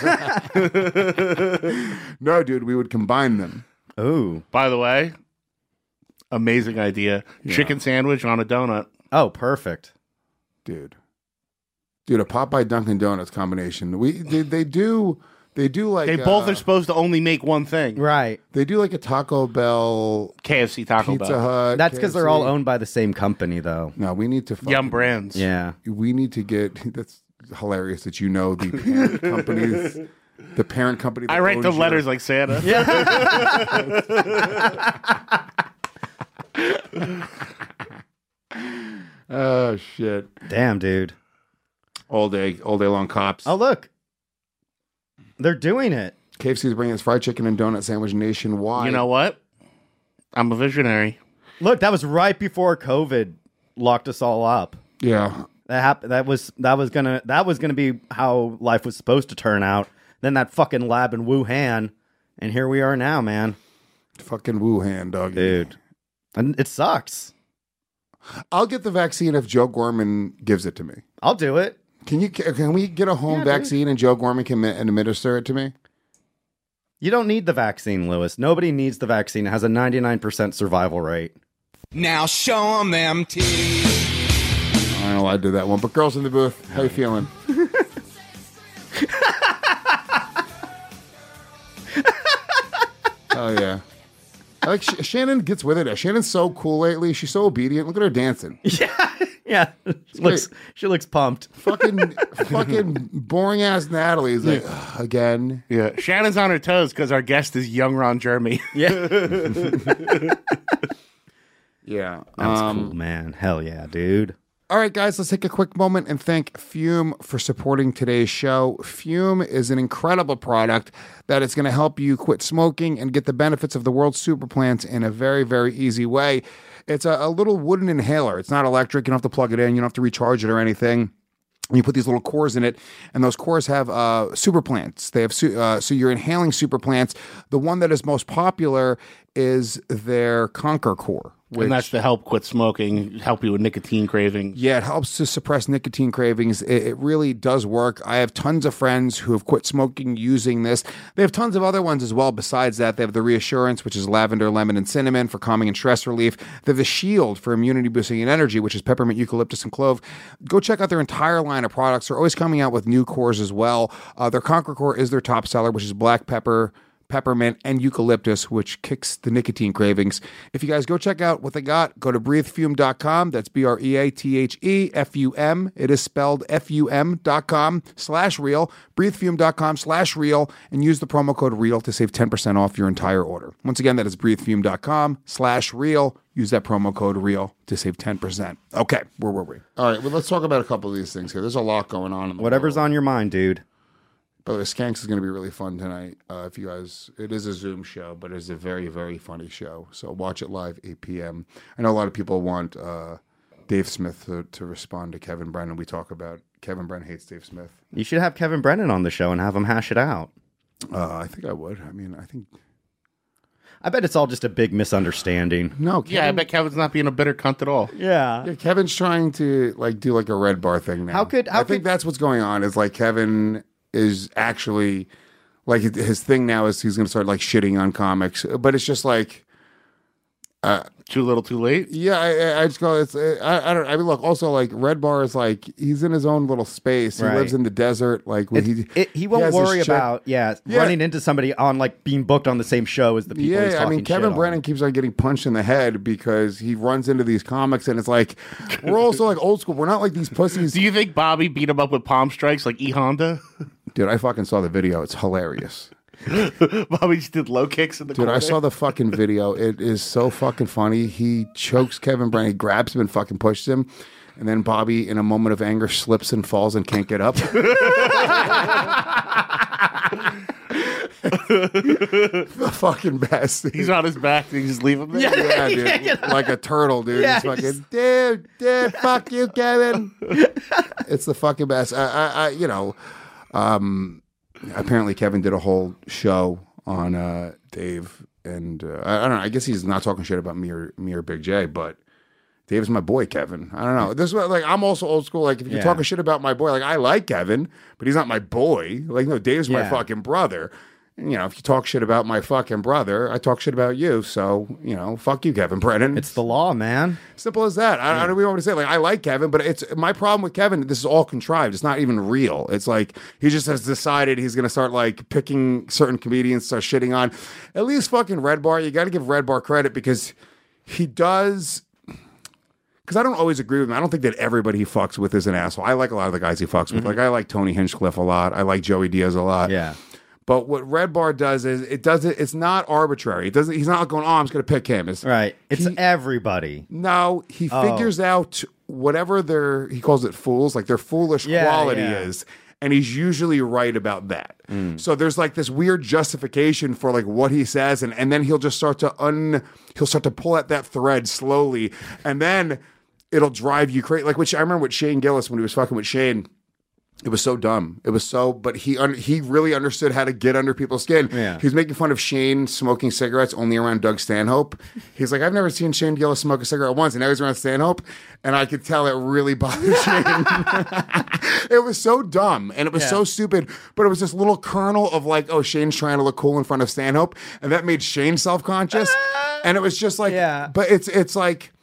Speaker 3: No, dude, we would combine them.
Speaker 8: Ooh.
Speaker 6: By the way, amazing idea. Chicken sandwich on a donut.
Speaker 8: Oh, perfect.
Speaker 3: Dude, a Popeye Dunkin' Donuts combination. They do like
Speaker 6: They both are supposed to only make one thing.
Speaker 8: Right.
Speaker 3: they do like a Taco Bell,
Speaker 6: KFC, Taco
Speaker 3: Pizza
Speaker 6: Bell.
Speaker 3: Hut.
Speaker 8: That's because they're all
Speaker 3: KFC.
Speaker 8: owned by the same company, though.
Speaker 3: No, we need to fucking,
Speaker 6: Yum Brands.
Speaker 8: Yeah.
Speaker 3: We need to get. That's hilarious that you know the parent companies. The parent company. That
Speaker 6: I write
Speaker 3: owns
Speaker 6: the
Speaker 3: your-
Speaker 6: letters like Santa.
Speaker 3: Oh shit!
Speaker 8: Damn, dude.
Speaker 3: All day long cops.
Speaker 8: Oh, look. They're doing it.
Speaker 3: KFC's bringing its fried chicken and donut sandwich nationwide.
Speaker 6: You know what? I'm a visionary.
Speaker 8: Look, that was right before COVID locked us all up.
Speaker 3: Yeah.
Speaker 8: That was gonna be how life was supposed to turn out. Then that fucking lab in Wuhan, and here we are now, man.
Speaker 3: Fucking Wuhan, dog.
Speaker 8: Dude. And it sucks.
Speaker 3: I'll get the vaccine if Joe Gorman gives it to me.
Speaker 8: I'll do it.
Speaker 3: Can we get a home
Speaker 8: Yeah,
Speaker 3: vaccine and Joe Gorman can administer it to me?
Speaker 8: You don't need the vaccine, Lewis. Nobody needs the vaccine. It has a 99% survival rate.
Speaker 9: Now show 'em them titties.
Speaker 3: I don't know why I did that one. But girls in the booth, how you feeling? Oh yeah. I like Shannon gets with it. Shannon's so cool lately. She's so obedient. Look at her dancing.
Speaker 8: Yeah. She looks pumped.
Speaker 3: Fucking boring ass Natalie's like again.
Speaker 6: Yeah. Shannon's on her toes because our guest is young Ron Jeremy.
Speaker 8: Yeah.
Speaker 3: Yeah.
Speaker 8: That's cool, man. Hell yeah, dude.
Speaker 3: All right, guys, let's take a quick moment and thank Fume for supporting today's show. Fume is an incredible product that is going to help you quit smoking and get the benefits of the world's super plants in a very, very easy way. It's a little wooden inhaler. It's not electric. You don't have to plug it in. You don't have to recharge it or anything. You put these little cores in it, and those cores have super plants. They have so you're inhaling super plants. The one that is most popular is their Conquer core.
Speaker 6: And that's to help quit smoking, help you with nicotine cravings.
Speaker 3: Yeah, it helps to suppress nicotine cravings. It really does work. I have tons of friends who have quit smoking using this. They have tons of other ones as well besides that. They have the Reassurance, which is lavender, lemon, and cinnamon for calming and stress relief. They have the Shield for immunity boosting and energy, which is peppermint, eucalyptus, and clove. Go check out their entire line of products. They're always coming out with new cores as well. Their Conquer core is their top seller, which is black pepper, peppermint, and eucalyptus, which kicks the nicotine cravings. If you guys go check out what they got, go to breathefume.com. That's BREATHEFUM. It is spelled FUM.com/real. Breathefume.com/real, and use the promo code REAL to save 10% off your entire order. Once again, that is breathefume.com/real. Use that promo code REAL to save 10%. Okay, where were we? All right, well, let's talk about a couple of these things here. There's a lot going on in the
Speaker 8: Whatever's
Speaker 3: world.
Speaker 8: on your mind, dude.
Speaker 3: By the way, Skanks is going to be really fun tonight. If you guys, it is a Zoom show, but it's a very, very funny show. So watch it live, 8 p.m. I know a lot of people want Dave Smith to respond to Kevin Brennan. We talk about Kevin Brennan hates Dave Smith.
Speaker 8: You should have Kevin Brennan on the show and have him hash it out.
Speaker 3: I think I would.
Speaker 8: I bet it's all just a big misunderstanding.
Speaker 3: No, Kevin,
Speaker 6: Yeah, I bet Kevin's not being a bitter cunt at all.
Speaker 8: Yeah.
Speaker 3: Kevin's trying to do a Red Bar thing now. I think that's what's going on. Is Kevin is actually his thing now is he's going to start shitting on comics, but it's just
Speaker 6: too little, too late.
Speaker 3: Yeah, I just go. It's I don't. I mean, look. Also, Red Bar is he's in his own little space. He lives in the desert.
Speaker 8: He won't worry about running into somebody on being booked on the same show as the people.
Speaker 3: Yeah,
Speaker 8: he's talking
Speaker 3: Kevin
Speaker 8: shit
Speaker 3: Brennan
Speaker 8: on.
Speaker 3: keeps on getting punched in the head because he runs into these comics, and it's we're also old school. We're not like these pussies.
Speaker 6: Do you think Bobby beat him up with palm strikes like E Honda?
Speaker 3: Dude, I fucking saw the video. It's hilarious.
Speaker 6: Bobby just did low kicks in the corner.
Speaker 3: Dude, I saw the fucking video. It is so fucking funny. He chokes Kevin Brennan, he grabs him and fucking pushes him. And then Bobby, in a moment of anger, slips and falls and can't get up. The fucking best.
Speaker 6: He's on his back and you just leave him there.
Speaker 3: Yeah, dude. Like a turtle, dude.
Speaker 8: Yeah,
Speaker 3: He's fucking, dude, fuck you, Kevin. It's the fucking best. Apparently Kevin did a whole show on Dave, and I don't know. I guess he's not talking shit about me or Big J, but Dave's my boy, Kevin. I don't know. This is what, I'm also old school. If you're talking shit about my boy, I like Kevin, but he's not my boy. No, Dave's my fucking brother. And, if you talk shit about my fucking brother, I talk shit about you. So, fuck you, Kevin Brennan.
Speaker 8: It's the law, man.
Speaker 3: Simple as that. I don't know what to say. I like Kevin, but it's my problem with Kevin. This is all contrived. It's not even real. It's he just has decided he's going to start picking certain comedians, start shitting on. At least fucking Red Bar. You got to give Red Bar credit because he does. Because I don't always agree with him. I don't think that everybody he fucks with is an asshole. I like a lot of the guys he fucks with. I like Tony Hinchcliffe a lot. I like Joey Diaz a lot.
Speaker 8: Yeah.
Speaker 3: But what Red Bar does is it's not arbitrary. It doesn't. He's not going, I'm just going to pick him. It's
Speaker 8: everybody.
Speaker 3: No, he figures out whatever he calls it fools, their foolish quality is. And he's usually right about that. So there's this weird justification for what he says. And then he'll just start to pull at that thread slowly. And then it'll drive you crazy. Which I remember with Shane Gillis when he was fucking with Shane. It was so dumb. But he really understood how to get under people's skin.
Speaker 8: Yeah.
Speaker 3: He was making fun of Shane smoking cigarettes only around Doug Stanhope. He's like, I've never seen Shane Gillis smoke a cigarette once, and now he's around Stanhope, and I could tell it really bothered Shane. It was so dumb, and it was so stupid, but it was this little kernel of Shane's trying to look cool in front of Stanhope, and that made Shane self-conscious, and it was just but it's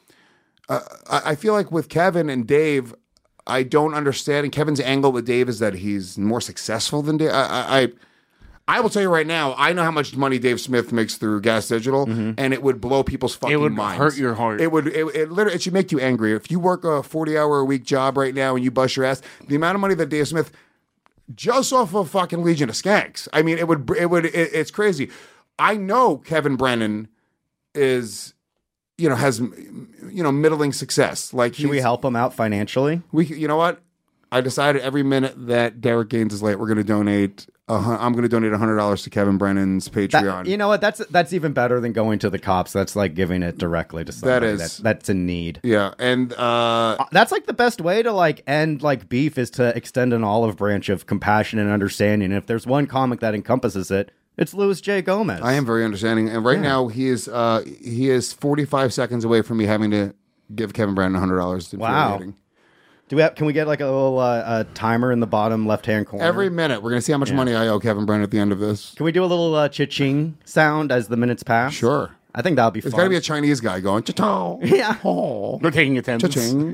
Speaker 3: I feel with Kevin and Dave, I don't understand. And Kevin's angle with Dave is that he's more successful than Dave. I will tell you right now, I know how much money Dave Smith makes through Gas Digital, and it would blow people's fucking minds.
Speaker 6: It would hurt your heart.
Speaker 3: It literally, it should make you angry. If you work a 40-hour-a-week job right now and you bust your ass, the amount of money that Dave Smith, just off of fucking Legion of Skanks, I mean, it's crazy. I know Kevin Brennan is... has middling success. Like,
Speaker 8: Should we help him out financially?
Speaker 3: You know what? I decided every minute that Derek Gaines is late, we're going to donate. I'm going to donate $100 to Kevin Brennan's Patreon.
Speaker 8: You know what? That's even better than going to the cops. That's like giving it directly to somebody that's in need.
Speaker 3: Yeah, and
Speaker 8: that's like the best way to like end like beef is to extend an olive branch of compassion and understanding. And if there's one comic that encompasses it, it's Louis J. Gomez.
Speaker 3: I am very understanding, and right now he is 45 seconds away from me having to give Kevin Brennan $100.
Speaker 8: Wow. Can we get like a little timer in the bottom left-hand corner?
Speaker 3: Every minute, we're going to see how much money I owe Kevin Brennan at the end of this.
Speaker 8: Can we do a little cha-ching sound as the minutes pass?
Speaker 3: Sure.
Speaker 8: I think that would be fun.
Speaker 3: It's got to be a Chinese guy going, cha-chong.
Speaker 8: Yeah.
Speaker 3: Oh.
Speaker 6: We're taking attendance.
Speaker 3: Cha-ching.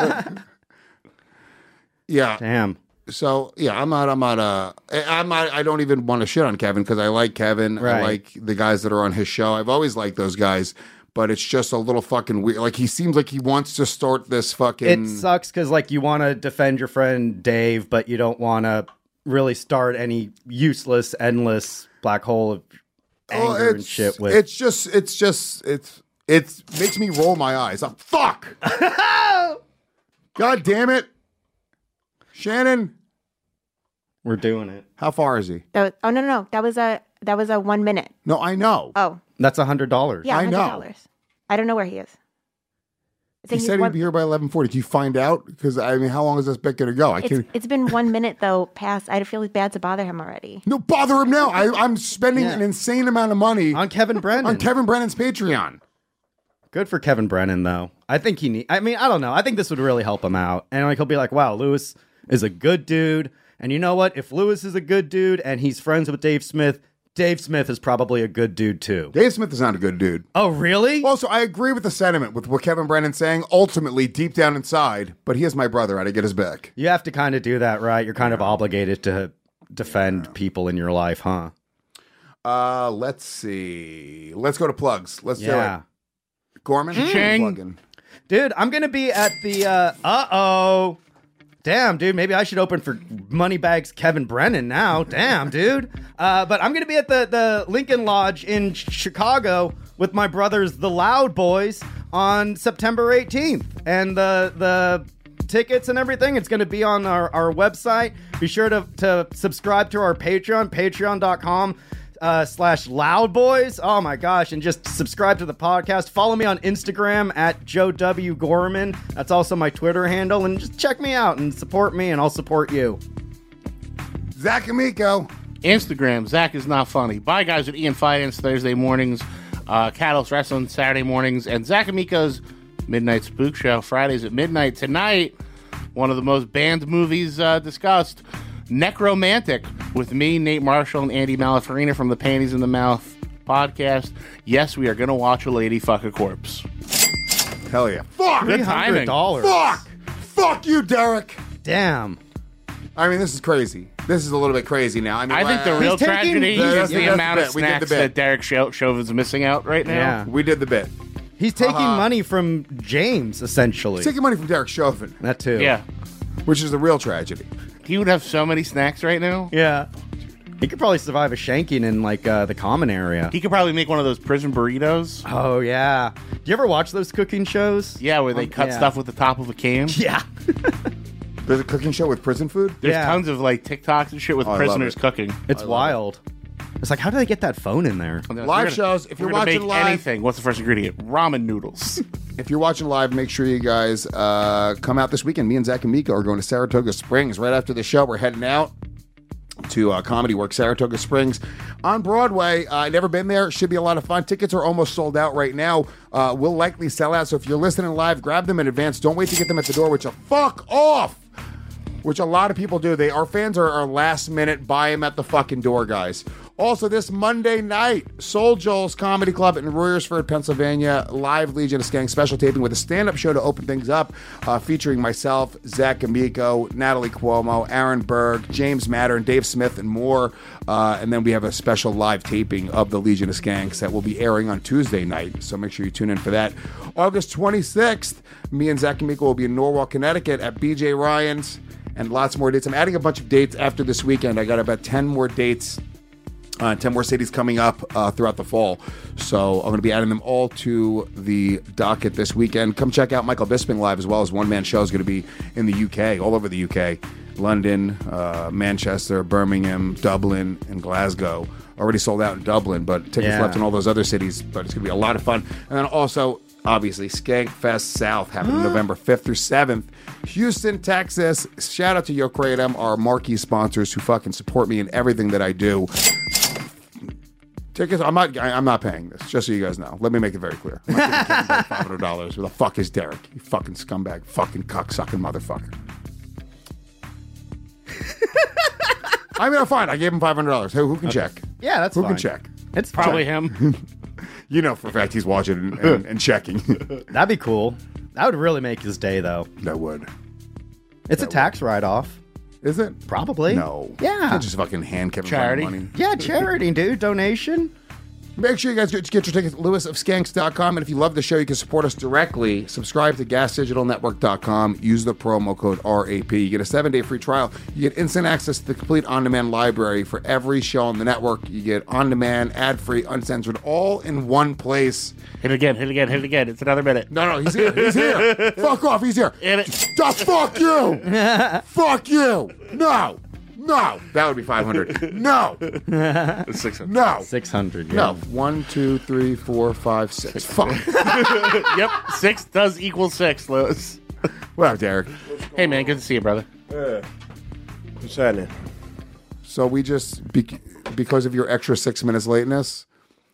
Speaker 3: Yeah.
Speaker 8: Damn.
Speaker 3: So, yeah, I don't even want to shit on Kevin because I like Kevin.
Speaker 8: Right.
Speaker 3: I like the guys that are on his show. I've always liked those guys. But it's just a little fucking weird. Like, he seems like he wants to start this fucking...
Speaker 8: It sucks because, like, you want to defend your friend Dave, but you don't want to really start any useless, endless black hole of anger and shit with...
Speaker 3: It makes me roll my eyes. Fuck! God damn it! Shannon?
Speaker 8: We're doing it.
Speaker 3: How far is he?
Speaker 1: No. That was a 1 minute.
Speaker 3: No, I know.
Speaker 1: Oh.
Speaker 8: That's $100.
Speaker 1: Yeah, $100.
Speaker 3: I know.
Speaker 1: I don't know where he is.
Speaker 3: He said he'd be here by 11:40. Can you find out? Because, I mean, how long is this bit going to go?
Speaker 1: It's been 1 minute, though, past. I feel bad to bother him already.
Speaker 3: No, bother him now. I'm spending an insane amount of money
Speaker 8: on Kevin Brennan.
Speaker 3: On Kevin Brennan's Patreon.
Speaker 8: Good for Kevin Brennan, though. I think I don't know. I think this would really help him out. And like he'll be like, wow, Louis is a good dude. And you know what? If Louis is a good dude and he's friends with Dave Smith is probably a good dude, too.
Speaker 3: Dave Smith is not a good dude.
Speaker 8: Oh, really?
Speaker 3: Also, I agree with the sentiment with what Kevin Brennan's saying, ultimately, deep down inside, but he is my brother. I had to get his back.
Speaker 8: You have to kind of do that, right? You're kind of obligated to defend people in your life, huh?
Speaker 3: Let's see. Let's go to plugs. Let's do it. Gorman?
Speaker 6: Ching.
Speaker 8: Dude, I'm going to be at the, Damn, dude, maybe I should open for Moneybags Kevin Brennan now. Damn, dude. But I'm going to be at the Lincoln Lodge in Chicago with my brothers, the Loud Boys, on September 18th. And the tickets and everything, it's going to be on our website. Be sure to subscribe to our Patreon, patreon.com. /loudboys. Oh my gosh. And just subscribe to the podcast. Follow me on Instagram at Joe W. Gorman. That's also my Twitter handle. And just check me out and support me and I'll support you.
Speaker 3: Zach Amico.
Speaker 6: Instagram, Zach is not funny. Bye guys at Ian Finance Thursday mornings, Catalyst Wrestling Saturday mornings, and Zach Amico's Midnight Spook Show Fridays at midnight. Tonight, one of the most banned movies discussed, Necromantic, with me, Nate Marshall, and Andy Malafarina from the Panties in the Mouth podcast. Yes, we are going to watch a lady fuck a corpse.
Speaker 3: Hell yeah. Fuck!
Speaker 6: Good timing.
Speaker 3: Fuck you, Derek!
Speaker 8: Damn.
Speaker 3: I mean, this is crazy. This is a little bit crazy now. I mean,
Speaker 6: I think the real tragedy is the amount of
Speaker 3: we did the
Speaker 6: snacks
Speaker 3: bit.
Speaker 6: that Derek Chauvin's missing out right now.
Speaker 8: Yeah.
Speaker 3: We did the bit.
Speaker 8: He's taking money from James, essentially.
Speaker 3: He's taking money from Derek Chauvin.
Speaker 8: That too.
Speaker 6: Yeah.
Speaker 3: Which is the real tragedy.
Speaker 6: He would have so many snacks right now.
Speaker 8: Yeah. He could probably survive a shanking in like the common area.
Speaker 6: He could probably make one of those prison burritos.
Speaker 8: Oh, yeah. Do you ever watch those cooking shows?
Speaker 6: Yeah, where they cut stuff with the top of a can.
Speaker 8: Yeah.
Speaker 3: There's a cooking show with prison food?
Speaker 6: There's tons of like TikToks and shit with prisoners cooking.
Speaker 8: It's wild. It's like, how do they get that phone in there?
Speaker 3: Live shows, if you're watching live.
Speaker 6: Anything. What's the first ingredient? Ramen noodles.
Speaker 3: If you're watching live, make sure you guys come out this weekend. Me and Zach and Miko are going to Saratoga Springs. Right after the show, we're heading out to Comedy Works Saratoga Springs on Broadway. Never been there. Should be a lot of fun. Tickets are almost sold out right now. Will likely sell out. So if you're listening live, grab them in advance. Don't wait to get them at the door, which are fuck off. Which a lot of people do. Our fans are last minute, buy them at the fucking door, guys. Also, this Monday night, Soul Joel's Comedy Club in Royersford, Pennsylvania, live Legion of Skank special taping with a stand-up show to open things up, featuring myself, Zach Amico, Natalie Cuomo, Aaron Berg, James Matter, and Dave Smith, and more. And then we have a special live taping of the Legion of Skanks that will be airing on Tuesday night, so make sure you tune in for that. August 26th, me and Zach Amico will be in Norwalk, Connecticut at BJ Ryan's, and lots more dates. I'm adding a bunch of dates after this weekend. I got about 10 more dates 10 more cities coming up throughout the fall. So I'm going to be adding them all to the docket this weekend. Come check out Michael Bisping live as well. His one-man show is going to be in the UK, all over the UK. London, Manchester, Birmingham, Dublin, and Glasgow. Already sold out in Dublin, but tickets left in all those other cities. But it's going to be a lot of fun. And then also, obviously, Skankfest South happening November 5th through 7th. Houston, Texas. Shout out to Yo Kratom, our marquee sponsors who fucking support me in everything that I do. Tickets, I'm not paying this, just so you guys know. Let me make it very clear. I'm not giving Kevin $500. Who the fuck is Derek? You fucking scumbag, fucking cocksucking motherfucker. I mean, fine. I gave him $500. Who can check?
Speaker 8: Yeah, that's
Speaker 3: Who
Speaker 8: fine.
Speaker 3: can check?
Speaker 8: It's
Speaker 6: Probably
Speaker 8: fine.
Speaker 6: him.
Speaker 3: You know for a fact he's watching and checking.
Speaker 8: That'd be cool. That would really make his day, though.
Speaker 3: That would.
Speaker 8: It's a tax write-off.
Speaker 3: Is it?
Speaker 8: Probably.
Speaker 3: No.
Speaker 8: Yeah.
Speaker 3: You can't just fucking hand Kevin
Speaker 6: Charity.
Speaker 3: money.
Speaker 8: Yeah, charity, dude. Donation.
Speaker 3: Make sure you guys get your tickets at lewisofskanks.com. And if you love the show, you can support us directly. Subscribe to gasdigitalnetwork.com. Use the promo code RAP. You get a 7-day free trial. You get instant access to the complete on-demand library for every show on the network. You get on-demand, ad-free, uncensored, all in one place.
Speaker 6: Hit it again, hit it again, hit it again. It's another minute.
Speaker 3: No, he's here. He's here. Fuck off. He's here.
Speaker 6: Hit it.
Speaker 3: Fuck you. Fuck you. No. That would be 500. No.
Speaker 6: 600.
Speaker 3: No.
Speaker 8: 600. Yeah.
Speaker 3: No. 1, 2, 3, 4, 5, 6. Fuck.
Speaker 6: Yep, 6 does equal 6, Lewis.
Speaker 3: What up, Derek?
Speaker 6: Hey, man, good to see you, brother.
Speaker 10: What's happening?
Speaker 3: So we just, because of your extra 6 minutes lateness,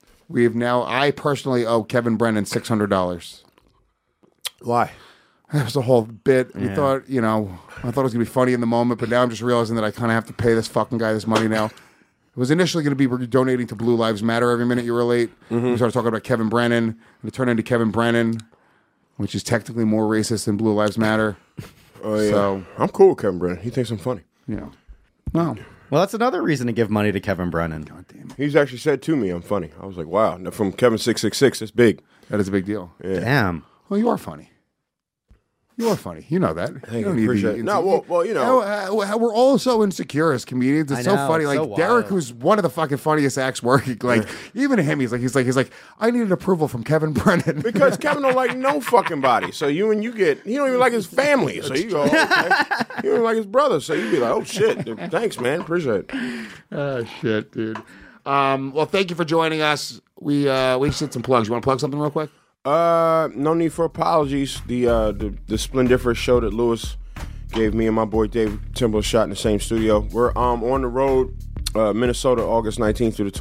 Speaker 3: I personally owe Kevin Brennan $600.
Speaker 10: Why?
Speaker 3: That was a whole bit. We thought, I thought it was going to be funny in the moment, but now I'm just realizing that I kind of have to pay this fucking guy this money now. It was initially going to be donating to Blue Lives Matter every minute you were late. We started talking about Kevin Brennan, and it turned into Kevin Brennan, which is technically more racist than Blue Lives Matter.
Speaker 10: Oh, yeah.
Speaker 3: So,
Speaker 10: I'm cool with Kevin Brennan. He thinks I'm funny.
Speaker 3: yeah. No.
Speaker 8: Well, that's another reason to give money to Kevin Brennan.
Speaker 3: God damn it.
Speaker 10: He's actually said to me I'm funny. I was like, wow. Now, from Kevin 666, that's big.
Speaker 3: That is a big deal.
Speaker 10: Yeah.
Speaker 8: Damn.
Speaker 3: Well, you are funny. You are funny. You know that.
Speaker 10: Thank
Speaker 3: don't
Speaker 10: you.
Speaker 3: need
Speaker 10: Appreciate it. No, well, you know.
Speaker 3: We're all so insecure as comedians. It's
Speaker 8: I
Speaker 3: so
Speaker 8: know,
Speaker 3: funny.
Speaker 8: it's
Speaker 3: Like
Speaker 8: so
Speaker 3: Derek,
Speaker 8: wild.
Speaker 3: who's one of the fucking funniest acts working. Like even him, he's like, I needed approval from Kevin Brennan
Speaker 10: Because Kevin don't like no fucking body. So he don't even like his family. So you go, okay. He don't like his brother. So you be like, oh shit, thanks, man, appreciate it.
Speaker 3: Oh shit, dude. Well, thank you for joining us. We just did some plugs. You want to plug something real quick?
Speaker 10: No need for apologies. The Splendiferous show that Lewis gave me and my boy Dave Timber shot in the same studio. We're on the road, Minnesota, August 19th through the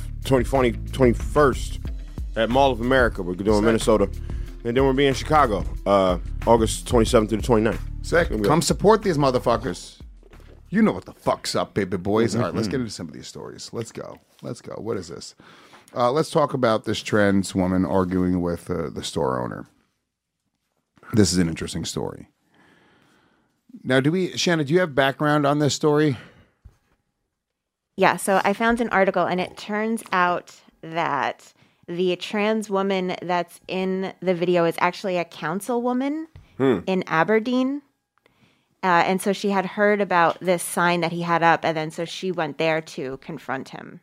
Speaker 10: 21st at Mall of America. We're doing Minnesota. And then we'll be in Chicago, August 27th through the 29th.
Speaker 3: Sick. Come support these motherfuckers. You know what the fuck's up, baby boys. All right, let's get into some of these stories. Let's go. What is this? Let's talk about this trans woman arguing with the store owner. This is an interesting story. Now, Shannon, do you have background on this story?
Speaker 1: Yeah, so I found an article, and it turns out that the trans woman that's in the video is actually a councilwoman in Aberdeen. And so she had heard about this sign that he had up, and then so she went there to confront him.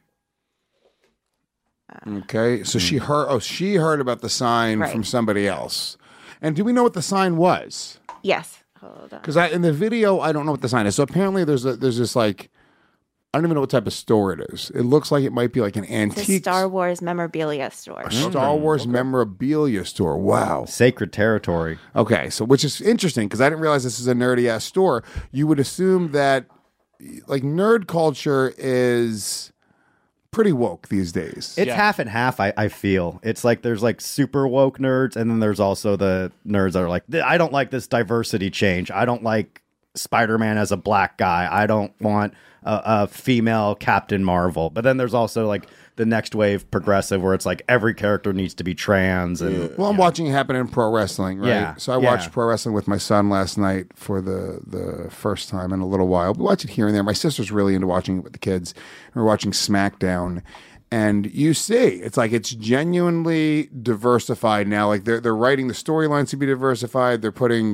Speaker 3: Okay, so she heard about the sign from somebody else. And do we know what the sign was?
Speaker 1: Yes. Hold on.
Speaker 3: Because in the video, I don't know what the sign is. So apparently there's this like, I don't even know what type of store it is. It looks like it might be like an antique.
Speaker 1: It's a Star Wars memorabilia store.
Speaker 3: A Star Wars memorabilia store. Wow.
Speaker 8: Sacred territory.
Speaker 3: Okay, so which is interesting because I didn't realize this is a nerdy ass store. You would assume that like nerd culture is pretty woke these days.
Speaker 8: It's half and half, I feel. It's like there's like super woke nerds, and then there's also the nerds that are like, I don't like this diversity change. I don't like Spider-Man as a black guy. I don't want a female Captain Marvel. But then there's also like the next wave progressive where it's like every character needs to be trans. And
Speaker 3: Well, I'm watching it happen in pro wrestling, right?
Speaker 8: Yeah,
Speaker 3: So I watched pro wrestling with my son last night for the first time in a little while. We watch it here and there. My sister's really into watching it with the kids. We're watching SmackDown. And you see, it's like it's genuinely diversified now. Like they're writing the storylines to be diversified. They're putting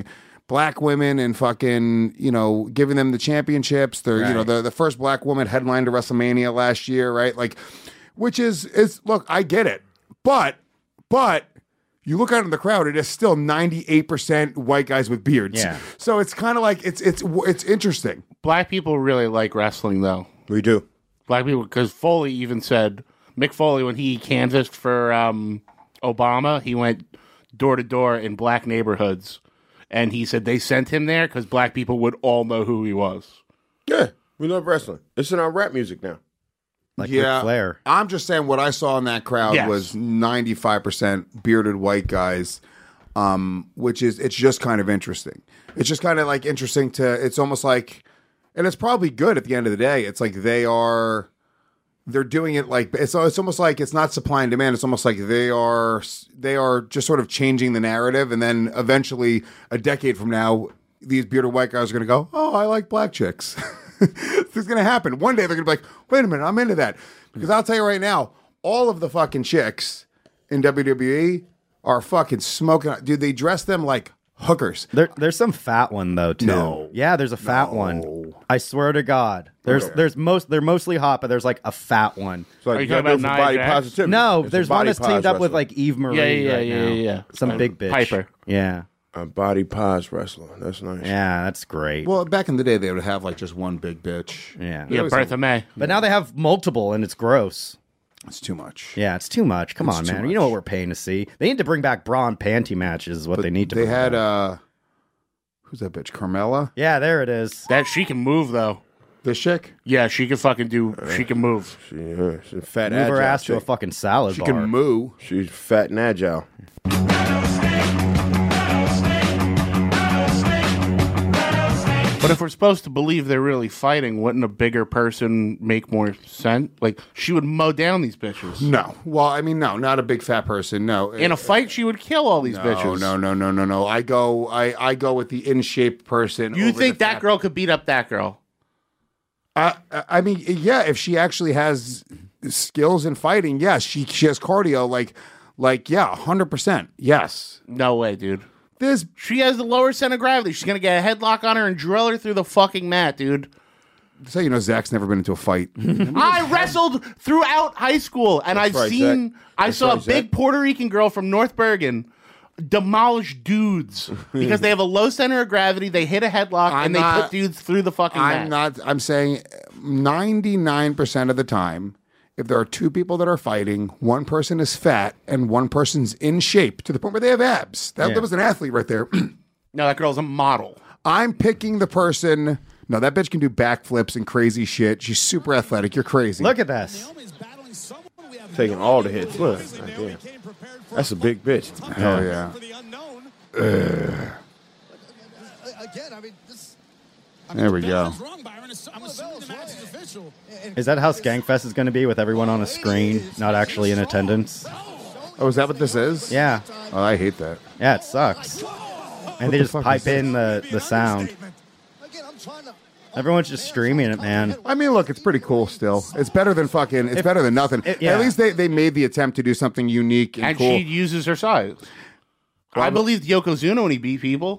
Speaker 3: black women and fucking, giving them the championships. They're, the first black woman headlined to WrestleMania last year, right? Like, which is look, I get it. But you look out in the crowd, it is still 98% white guys with beards.
Speaker 8: Yeah.
Speaker 3: So it's kind of like, it's interesting.
Speaker 6: Black people really like wrestling, though.
Speaker 10: We do.
Speaker 6: Black people, because Foley even said, Mick Foley, when he canvassed for Obama, he went door to door in black neighborhoods. And he said they sent him there because black people would all know who he was.
Speaker 10: Yeah, we love wrestling. It's in our rap music now.
Speaker 8: Like Ric Flair.
Speaker 3: I'm just saying what I saw in that crowd was 95% bearded white guys, it's just kind of interesting. It's just kind of like interesting it's almost like, and it's probably good at the end of the day. It's like they're doing it like, it's almost like it's not supply and demand. It's almost like they are just sort of changing the narrative. And then eventually a decade from now, these bearded white guys are going to go, oh, I like black chicks. This is going to happen. One day they're going to be like, wait a minute, I'm into that. Because I'll tell you right now, all of the fucking chicks in WWE are fucking smoking. Dude, they dress them like hookers.
Speaker 8: There's some fat one though too.
Speaker 3: No.
Speaker 8: Yeah, there's a fat one. I swear to God. They're mostly hot, but there's like a fat one.
Speaker 10: So
Speaker 6: Are you talking about
Speaker 10: body
Speaker 6: Nia Jax?
Speaker 10: positivity?
Speaker 8: No,
Speaker 10: It's
Speaker 8: there's
Speaker 10: a body
Speaker 8: one that's teamed
Speaker 10: pos
Speaker 8: up with
Speaker 10: wrestler.
Speaker 8: like Eve Marie.
Speaker 6: Yeah.
Speaker 8: Some big bitch.
Speaker 6: Piper.
Speaker 8: Yeah.
Speaker 10: A body pos wrestler. That's nice.
Speaker 8: Yeah, that's great.
Speaker 3: Well, back in the day, they would have like just one big bitch.
Speaker 8: Yeah.
Speaker 6: Yeah, Bertha May.
Speaker 8: But now they have multiple, and it's gross.
Speaker 3: It's too much.
Speaker 8: Yeah, it's too much. Come
Speaker 3: It's
Speaker 8: on,
Speaker 3: too
Speaker 8: man.
Speaker 3: much.
Speaker 8: You know what we're paying to see. They need to bring back bra and panty matches is what they need to
Speaker 3: They
Speaker 8: bring
Speaker 3: had,
Speaker 8: back.
Speaker 3: who's that bitch? Carmella?
Speaker 8: Yeah, there it is.
Speaker 6: That she can move though.
Speaker 3: This chick?
Speaker 6: Yeah, she can fucking do. She can move.
Speaker 10: She's a fat
Speaker 8: Move
Speaker 10: agile
Speaker 8: her ass to a
Speaker 10: chick.
Speaker 8: fucking salad
Speaker 3: She
Speaker 8: bar.
Speaker 3: can moo.
Speaker 10: She's fat and agile.
Speaker 6: But if we're supposed to believe they're really fighting, wouldn't a bigger person make more sense? Like, she would mow down these bitches.
Speaker 3: No. Well, I mean, no, not a big fat person. No.
Speaker 6: In a fight, she would kill all these bitches.
Speaker 3: No. I go with the in shape person.
Speaker 6: You
Speaker 3: over
Speaker 6: think
Speaker 3: the
Speaker 6: that
Speaker 3: fat-
Speaker 6: girl could beat up that girl?
Speaker 3: I mean, yeah, if she actually has skills in fighting, yes, she has cardio, like yeah, 100%, yes.
Speaker 6: No way, dude.
Speaker 3: She
Speaker 6: has the lower center of gravity. She's gonna get a headlock on her and drill her through the fucking mat, dude.
Speaker 3: So you know, Zach's never been into a fight.
Speaker 6: I wrestled throughout high school, and
Speaker 10: That's
Speaker 6: I've
Speaker 10: right,
Speaker 6: seen.
Speaker 10: Zach.
Speaker 6: I
Speaker 10: That's
Speaker 6: saw
Speaker 10: right,
Speaker 6: a big
Speaker 10: Zach.
Speaker 6: Puerto Rican girl from North Bergen demolish dudes because they have a low center of gravity. They hit a headlock and they put dudes through the fucking mat.
Speaker 3: I'm saying 99% of the time, if there are two people that are fighting, one person is fat and one person's in shape to the point where they have abs. That was an athlete right there.
Speaker 6: No, that girl's a model.
Speaker 3: I'm picking the person. No, that bitch can do backflips and crazy shit. She's super athletic. You're crazy.
Speaker 8: Look at this.
Speaker 10: Taking all the hits. Look. Goddamn. That's a big bitch.
Speaker 3: Hell yeah. There we go.
Speaker 8: Is that how Skankfest is going to be with everyone on a screen, not actually in attendance?
Speaker 3: Oh, is that what this is?
Speaker 8: Yeah.
Speaker 3: Oh, I hate that.
Speaker 8: Yeah, it sucks. And they
Speaker 3: the
Speaker 8: just
Speaker 3: fuck
Speaker 8: pipe
Speaker 3: is this?
Speaker 8: in the sound. Everyone's just streaming it, man.
Speaker 3: I mean, look, it's pretty cool still. It's better than fucking, it's better than nothing.
Speaker 8: yeah.
Speaker 3: At least they made the attempt to do something unique and,
Speaker 6: And
Speaker 3: cool.
Speaker 6: she uses her size. I believed Yokozuna when he beat people.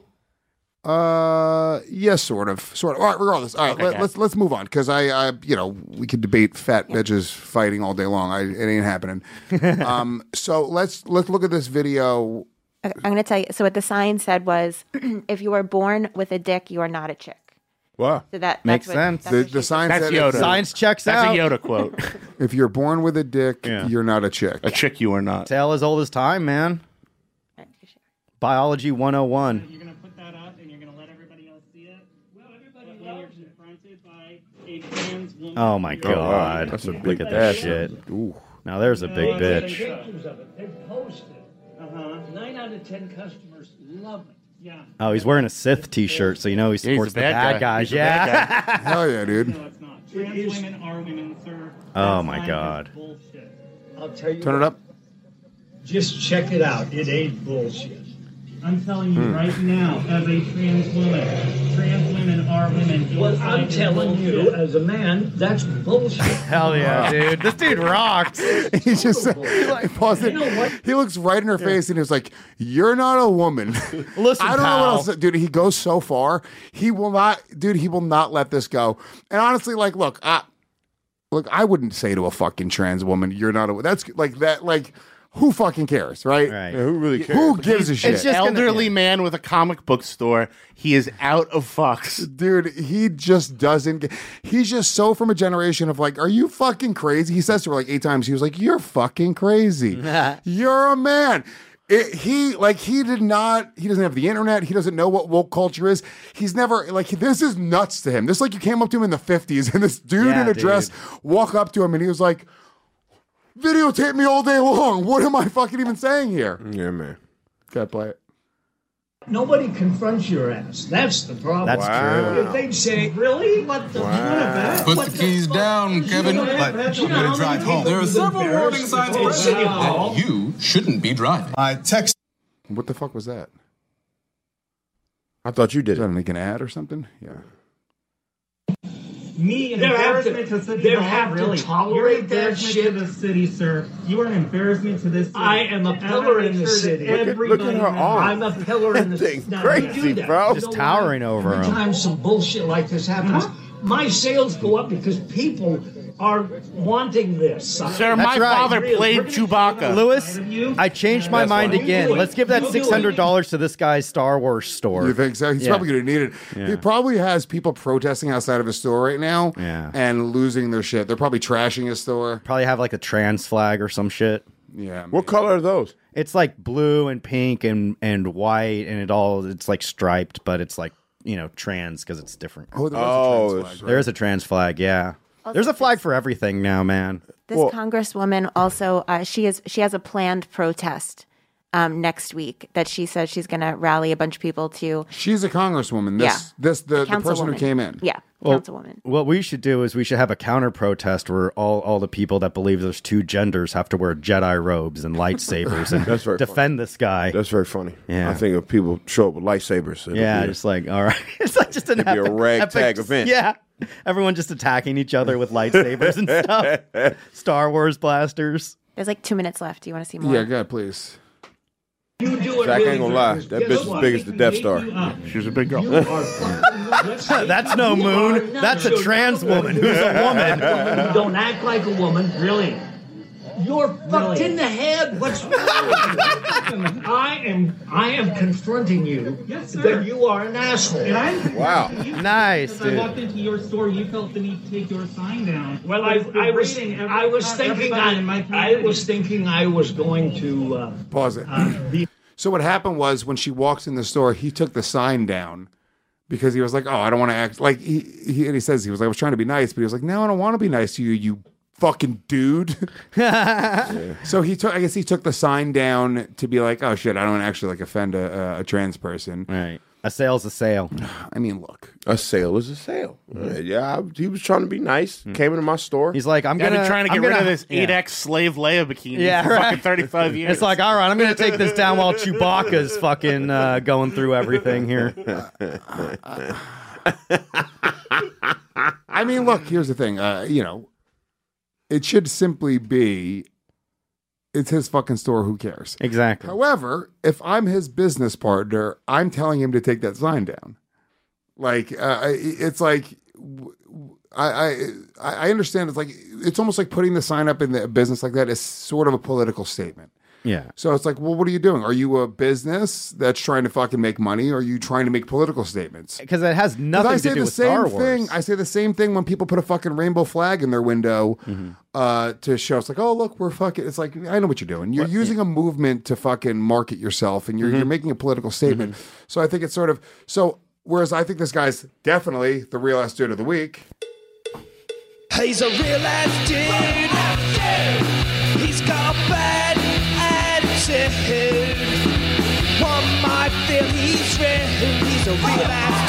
Speaker 3: Yes, sort of. All right, regardless. All right,
Speaker 6: Okay.
Speaker 3: let's move on because I we could debate fat bitches fighting all day long. It ain't happening. So let's look at this video.
Speaker 1: I'm going to tell you. So what the sign said was, if you are born with a dick, you are not a chick.
Speaker 10: Wow.
Speaker 1: So that's
Speaker 8: Makes
Speaker 1: what,
Speaker 8: sense.
Speaker 1: That's what
Speaker 3: The
Speaker 1: she-
Speaker 3: sign
Speaker 6: That's
Speaker 3: said
Speaker 6: Yoda.
Speaker 8: Science checks
Speaker 6: That's
Speaker 8: out.
Speaker 6: a Yoda quote.
Speaker 3: if you're born with a dick, you're not a chick.
Speaker 6: A chick you are not.
Speaker 8: Tale as old as time, man. Biology 101.
Speaker 11: You're going to put that up and you're going to let everybody else see it? Well, everybody loves you're confronted by a trans woman.
Speaker 8: Oh my god.
Speaker 10: That's a
Speaker 8: Look
Speaker 10: big
Speaker 8: at that
Speaker 10: ass.
Speaker 8: shit. Ooh. Now there's a big bitch.
Speaker 11: Pictures of it. They posted. 9 out of 10 customers love it. Yeah.
Speaker 8: Oh, he's wearing a Sith t-shirt, so you know he
Speaker 6: Yeah, he's
Speaker 8: supports
Speaker 6: a
Speaker 8: the
Speaker 6: bad
Speaker 8: bad
Speaker 6: guy.
Speaker 8: guys.
Speaker 6: He's a bad
Speaker 8: Yeah.
Speaker 3: Hell yeah, dude.
Speaker 11: No, it's not. Trans women are women, sir.
Speaker 8: Oh,
Speaker 11: That
Speaker 8: my
Speaker 11: sign is
Speaker 8: God.
Speaker 11: Bullshit. I'll tell you.
Speaker 3: Turn it
Speaker 11: what.
Speaker 3: up.
Speaker 11: Just check it out. It ain't bullshit. I'm telling you right now, as a trans women are women.
Speaker 12: Well, I'm telling you, as a man, that's bullshit.
Speaker 8: Hell yeah, dude. This dude rocks.
Speaker 3: He's just pause it.
Speaker 12: You know what?
Speaker 3: He looks right in her face and he's like, "You're not a woman."
Speaker 8: Listen,
Speaker 3: I don't know
Speaker 8: pal.
Speaker 3: what else, dude. He goes so far. He will not, dude. He will not let this go. And honestly, like, look, I wouldn't say to a fucking trans woman, "You're not a." That's like that, like. Who fucking cares, right?
Speaker 8: Right.
Speaker 10: Yeah, who really cares?
Speaker 3: Who gives a shit?
Speaker 8: It's just
Speaker 6: Elderly man with a comic book store. He is out of fucks.
Speaker 3: Dude, he just doesn't get, he's just so from a generation of like, are you fucking crazy? He says to her like 8 times, he was like, "You're fucking crazy. You're a man." He doesn't have the internet. He doesn't know what woke culture is. He's never, like, this is nuts to him. This is like you came up to him in the 50s and this dude in a dress walk up to him and he was like, "Videotape me all day long. What am I fucking even saying here?"
Speaker 10: Yeah, man.
Speaker 3: Gotta play it.
Speaker 12: Nobody confronts your ass. That's the problem.
Speaker 8: That's true.
Speaker 12: If they'd say, really? What the fuck?
Speaker 9: Put the keys down, Kevin. But I'm going to drive home. There are several warning signs present that you shouldn't be driving. I text.
Speaker 3: What the fuck was that?
Speaker 10: I thought you did
Speaker 3: Is that
Speaker 10: it.
Speaker 3: like an ad or something? Yeah.
Speaker 11: Me, an
Speaker 12: They have
Speaker 11: embarrassment
Speaker 12: to-
Speaker 11: to City
Speaker 12: they
Speaker 11: Hall,
Speaker 12: have to
Speaker 11: really.
Speaker 12: tolerate
Speaker 11: You're an
Speaker 12: that
Speaker 11: embarrassment
Speaker 12: shit.
Speaker 11: to the city, sir. You are an embarrassment to this city.
Speaker 12: I am a
Speaker 11: And I'm
Speaker 12: pillar
Speaker 11: gonna
Speaker 12: in the
Speaker 11: make sure that
Speaker 12: city.
Speaker 10: Look at her
Speaker 11: everybody
Speaker 10: arm.
Speaker 12: I'm a pillar in the
Speaker 10: That thing's
Speaker 12: city. Now,
Speaker 10: crazy,
Speaker 12: you do that.
Speaker 10: bro.
Speaker 12: You
Speaker 8: Just
Speaker 12: know
Speaker 8: towering
Speaker 12: why?
Speaker 8: over
Speaker 12: Every
Speaker 8: him.
Speaker 12: time some bullshit like this happens, my sales go up because people are wanting this.
Speaker 6: Sir, my
Speaker 8: right.
Speaker 6: father
Speaker 12: Really,
Speaker 6: played
Speaker 12: we're gonna
Speaker 6: Chewbacca.
Speaker 8: Lewis, I changed my mind
Speaker 10: funny.
Speaker 8: again.
Speaker 12: You do it.
Speaker 8: Let's give that
Speaker 12: You do it.
Speaker 8: $600 to this guy's Star Wars store.
Speaker 3: You think so? He's
Speaker 8: Yeah.
Speaker 3: probably going to need it.
Speaker 8: Yeah.
Speaker 3: He probably has people protesting outside of his store right now
Speaker 8: Yeah.
Speaker 3: and losing their shit. They're probably trashing his store.
Speaker 8: Probably have like a trans flag or some shit.
Speaker 3: Yeah.
Speaker 10: What color are those?
Speaker 8: It's like blue and pink and white, and it's like striped, but it's like, trans because it's different.
Speaker 3: Oh, there was a trans flag.
Speaker 8: There is a trans flag, yeah. There's a flag for everything now, man.
Speaker 1: This congresswoman also she has a planned protest next week that she says she's going to rally a bunch of people to.
Speaker 3: She's a congresswoman. The person who
Speaker 1: Councilwoman.
Speaker 3: came in.
Speaker 1: Yeah,
Speaker 8: Well,
Speaker 1: councilwoman.
Speaker 8: what we should do is we should have a counter protest where all the people that believe there's two genders have to wear Jedi robes and lightsabers and
Speaker 10: That's very
Speaker 8: defend this guy.
Speaker 10: That's very funny.
Speaker 8: Yeah.
Speaker 10: I think if people show up with lightsabers, it'll
Speaker 8: Yeah,
Speaker 10: be-
Speaker 8: just like, all right. It's like just an
Speaker 10: It'd be a
Speaker 8: epic,
Speaker 10: ragtag event.
Speaker 8: Yeah. Everyone just attacking each other with lightsabers and stuff. Star Wars blasters.
Speaker 1: There's like 2 minutes left. Do you want to see more?
Speaker 3: Yeah, go ahead, please.
Speaker 12: You do it
Speaker 10: Zach
Speaker 12: really
Speaker 10: ain't gonna
Speaker 12: good,
Speaker 10: lie.
Speaker 12: because
Speaker 10: That
Speaker 12: guess
Speaker 10: bitch is
Speaker 12: what?
Speaker 10: big as the Death Star.
Speaker 6: She's a big girl.
Speaker 12: You are fucking-
Speaker 8: That's no
Speaker 12: You are
Speaker 8: moon.
Speaker 12: not
Speaker 8: That's a
Speaker 12: sure.
Speaker 8: trans woman who's a woman.
Speaker 12: You don't act like a woman.
Speaker 11: Really?
Speaker 12: You're fucked in the head. What's wrong with you? I am confronting you
Speaker 11: Yes, sir.
Speaker 12: that you are an asshole.
Speaker 11: And I'm
Speaker 10: Wow.
Speaker 8: Nice,
Speaker 11: Because I
Speaker 8: dude.
Speaker 11: walked into your store, you felt the need to take your sign down.
Speaker 12: Well,
Speaker 11: It's
Speaker 12: I was
Speaker 11: degrading
Speaker 12: thinking
Speaker 11: everybody in my
Speaker 12: I
Speaker 11: community.
Speaker 12: was thinking I was going to
Speaker 3: Pause it. So what happened was when she walks in the store, he took the sign down because he was like, "Oh, I don't want to act like he." And he says he was like, "I was trying to be nice," but he was like, "No, I don't want to be nice to you, you fucking dude." So he took. I guess he took the sign down to be like, "Oh shit, I don't actually like offend a trans person."
Speaker 8: Right. A sale's a sale.
Speaker 3: I mean, look,
Speaker 10: A sale is a sale. He was trying to be nice. Came into my store.
Speaker 8: He's like, I'm
Speaker 6: I've
Speaker 8: gonna
Speaker 6: been trying to get
Speaker 8: I'm
Speaker 6: rid
Speaker 8: gonna-
Speaker 6: of this
Speaker 8: yeah.
Speaker 6: 8X slave Leia bikini
Speaker 8: Yeah,
Speaker 6: for
Speaker 8: right.
Speaker 6: fucking 35 years.
Speaker 8: It's like, all right, I'm going to take this down while Chewbacca's fucking going through everything here.
Speaker 3: I mean, look. Here's the thing. It should simply be. It's his fucking store. Who cares?
Speaker 8: Exactly.
Speaker 3: However, if I'm his business partner, I'm telling him to take that sign down. Like, it's like, I understand. It's like, it's almost like putting the sign up in the business like that is sort of a political statement.
Speaker 8: Yeah.
Speaker 3: So it's like, well, what are you doing? Are you a business that's trying to fucking make money? Or are you trying to make political statements?
Speaker 8: Because it has
Speaker 3: 'Cause
Speaker 8: nothing
Speaker 3: I
Speaker 8: to
Speaker 3: say
Speaker 8: do
Speaker 3: the
Speaker 8: with Star
Speaker 3: same
Speaker 8: Wars.
Speaker 3: thing. I say the same thing when people put a fucking rainbow flag in their window to show. It's like, oh look, we're fucking. It's like, I know what you're doing. You're using a movement to fucking market yourself, and you're making a political statement. So I think it's sort of so. Whereas I think this guy's definitely the real ass dude of the week.
Speaker 13: He's a real ass dude. He's got a bad attitude. One might feel he's rude. He's a real ass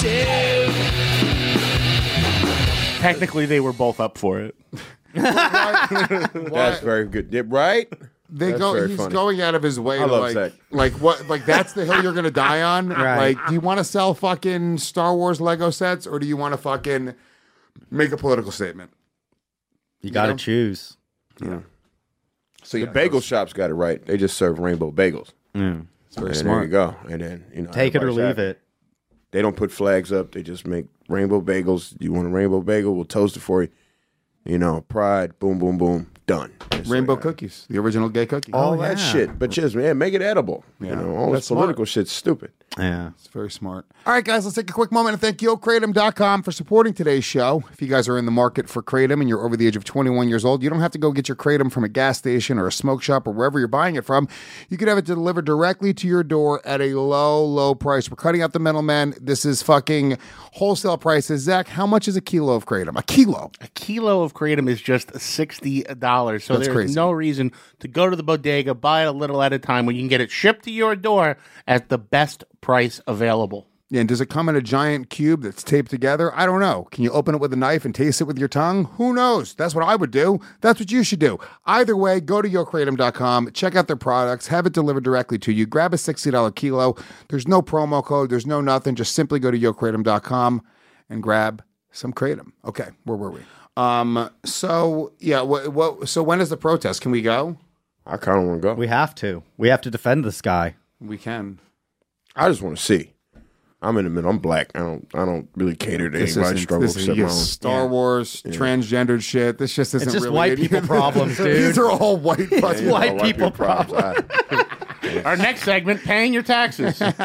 Speaker 13: dude.
Speaker 6: Technically, they were both up for it.
Speaker 10: That's very good. Yeah, right? That's very
Speaker 3: He's
Speaker 10: funny.
Speaker 3: going out of his way
Speaker 10: I
Speaker 3: to
Speaker 10: love Zach.
Speaker 3: like what? Like that's the hill you're gonna die on.
Speaker 8: Right.
Speaker 3: Like, do you want to sell fucking Star Wars Lego sets, or do you want to fucking make a political statement?
Speaker 8: You got to
Speaker 3: know?
Speaker 8: choose.
Speaker 10: Yeah.
Speaker 3: So
Speaker 10: The
Speaker 3: yeah,
Speaker 10: bagel shops got it right. They just serve rainbow bagels.
Speaker 3: It's very
Speaker 10: And
Speaker 3: smart.
Speaker 10: there you go. And then
Speaker 8: Take it or
Speaker 10: everybody's
Speaker 8: leave
Speaker 10: happy.
Speaker 8: it.
Speaker 10: They don't put flags up. They just make rainbow bagels. You want a rainbow bagel? We'll toast it for you. Pride. Boom, boom, boom. Done. It's
Speaker 3: Rainbow
Speaker 10: like,
Speaker 3: cookies, the original gay cookie.
Speaker 10: all
Speaker 8: Oh,
Speaker 10: that
Speaker 8: yeah.
Speaker 10: shit. But just make it edible.
Speaker 3: Yeah.
Speaker 10: All
Speaker 3: That's
Speaker 10: this political shit's stupid.
Speaker 8: Yeah.
Speaker 3: It's very smart. All right, guys, let's take a quick moment and thank YoKratom.com for supporting today's show. If you guys are in the market for Kratom and you're over the age of 21 years old, you don't have to go get your Kratom from a gas station or a smoke shop or wherever you're buying it from. You can have it delivered directly to your door at a low, low price. We're cutting out the middleman. This is fucking wholesale prices. Zach, how much is a kilo of Kratom? A kilo.
Speaker 6: A kilo of Kratom is just $60. So
Speaker 3: That's
Speaker 6: there's
Speaker 3: crazy.
Speaker 6: no reason to go to the bodega, buy it a little at a time when you can get it shipped to your door at the best price available.
Speaker 3: Yeah, and does it come in a giant cube that's taped together? I don't know. Can you open it with a knife and taste it with your tongue? Who knows? That's what I would do. That's what you should do. Either way, go to YoKratom.com, check out their products, have it delivered directly to you. Grab a $60 kilo. There's no promo code. There's no nothing. Just simply go to YoKratom.com and grab some Kratom. Okay, where were we? So yeah, so when is the protest? Can we go?
Speaker 10: I kind of want to go.
Speaker 8: We have to. We have to defend this guy.
Speaker 3: We can.
Speaker 10: I just want to see. I'm in the middle. I'm black. I don't really cater to anybody's struggle except my own.
Speaker 3: Star Wars, transgendered shit. This just isn't
Speaker 8: It's just
Speaker 3: really
Speaker 8: white people problems, dude.
Speaker 3: These are all white fucking
Speaker 8: White people problems.
Speaker 6: Our next segment, paying your taxes.
Speaker 10: But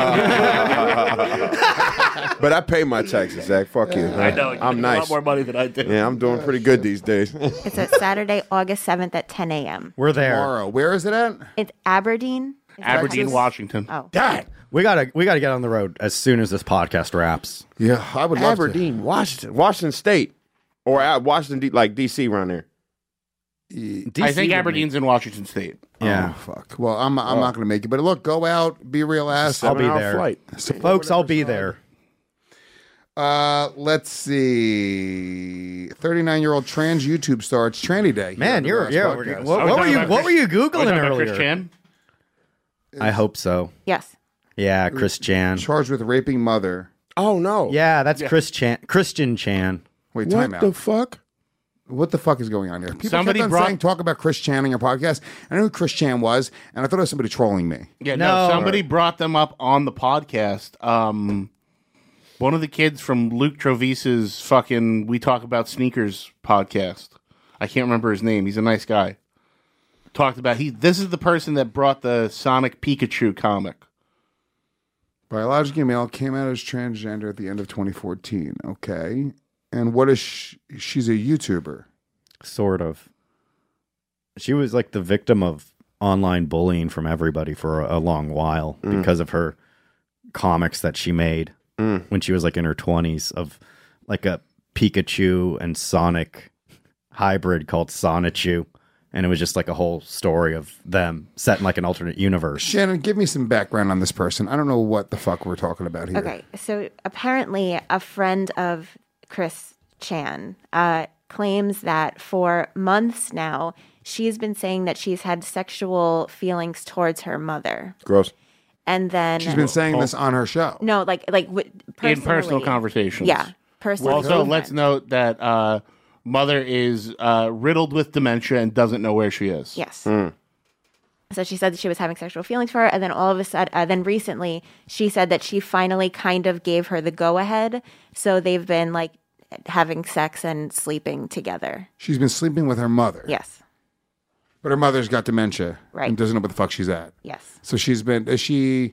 Speaker 10: I pay my taxes, Zach. Fuck you.
Speaker 6: I know.
Speaker 10: I'm
Speaker 6: A
Speaker 10: nice.
Speaker 6: lot more money than I do.
Speaker 10: Yeah, I'm doing pretty good these days.
Speaker 1: It's a Saturday, August 7th at 10 a.m.
Speaker 8: We're there.
Speaker 3: Tomorrow. Where is it at?
Speaker 1: It's Aberdeen. Is it
Speaker 6: Aberdeen,
Speaker 1: Texas?
Speaker 6: Washington.
Speaker 1: Oh.
Speaker 3: God.
Speaker 8: We gotta get on the road as soon as this podcast wraps.
Speaker 3: Yeah, I would love
Speaker 10: Aberdeen, Washington State, or Washington, like DC, around there.
Speaker 6: I think Aberdeen's in Washington State.
Speaker 8: Yeah.
Speaker 3: Oh, fuck. Well, I'm not going to make it. But look, go out, be real ass.
Speaker 8: I'll be
Speaker 10: 7-hour
Speaker 8: there.
Speaker 10: flight.
Speaker 8: Folks, I'll be there.
Speaker 3: Let's see. 39-year-old trans YouTube star. It's Tranny Day.
Speaker 8: Man,
Speaker 3: Here on the last podcast.
Speaker 8: what were you googling
Speaker 6: Chris
Speaker 8: earlier?
Speaker 6: Chan?
Speaker 8: I hope so.
Speaker 1: Yes.
Speaker 8: Yeah, Chris Chan.
Speaker 3: Charged with raping mother.
Speaker 10: Oh no.
Speaker 8: Yeah, that's Christian Chan.
Speaker 3: Wait, time
Speaker 10: What
Speaker 3: out.
Speaker 10: the fuck?
Speaker 3: What the fuck is going on here? People
Speaker 6: Somebody
Speaker 3: kept on
Speaker 6: brought-
Speaker 3: saying, talk about Chris Chan on your podcast. I know who Chris Chan was, and I thought it was somebody trolling me.
Speaker 6: Yeah,
Speaker 8: No.
Speaker 6: no. Somebody brought them up on the podcast. One of the kids from Luke Trovisa's fucking We Talk About Sneakers podcast. I can't remember his name. He's a nice guy. Talked about this is the person that brought the Sonic Pikachu comic.
Speaker 3: Biologically male, came out as transgender at the end of 2014. Okay. And what is she's a YouTuber.
Speaker 8: Sort of. She was like the victim of online bullying from everybody for a long while because of her comics that she made when she was like in her 20s of like a Pikachu and Sonic hybrid called Sonichu. And it was just like a whole story of them set in like an alternate universe.
Speaker 3: Shannon, give me some background on this person. I don't know what the fuck we're talking about here.
Speaker 1: Okay, so apparently a friend of Chris Chan claims that for months now, she's been saying that she's had sexual feelings towards her mother.
Speaker 10: Gross.
Speaker 1: And then...
Speaker 3: She's been saying this on her show.
Speaker 1: No, like
Speaker 6: In personal conversations.
Speaker 1: Yeah, personally.
Speaker 6: Also, let's note that mother is riddled with dementia and doesn't know where she is.
Speaker 1: Yes. So she said that she was having sexual feelings for her, and then all of a sudden, then recently, she said that she finally kind of gave her the go-ahead, so they've been, like, having sex and sleeping together.
Speaker 3: She's been sleeping with her mother.
Speaker 1: Yes.
Speaker 3: But her mother's got dementia.
Speaker 1: Right.
Speaker 3: And doesn't know what the fuck she's at.
Speaker 1: Yes.
Speaker 3: So she's been, is she...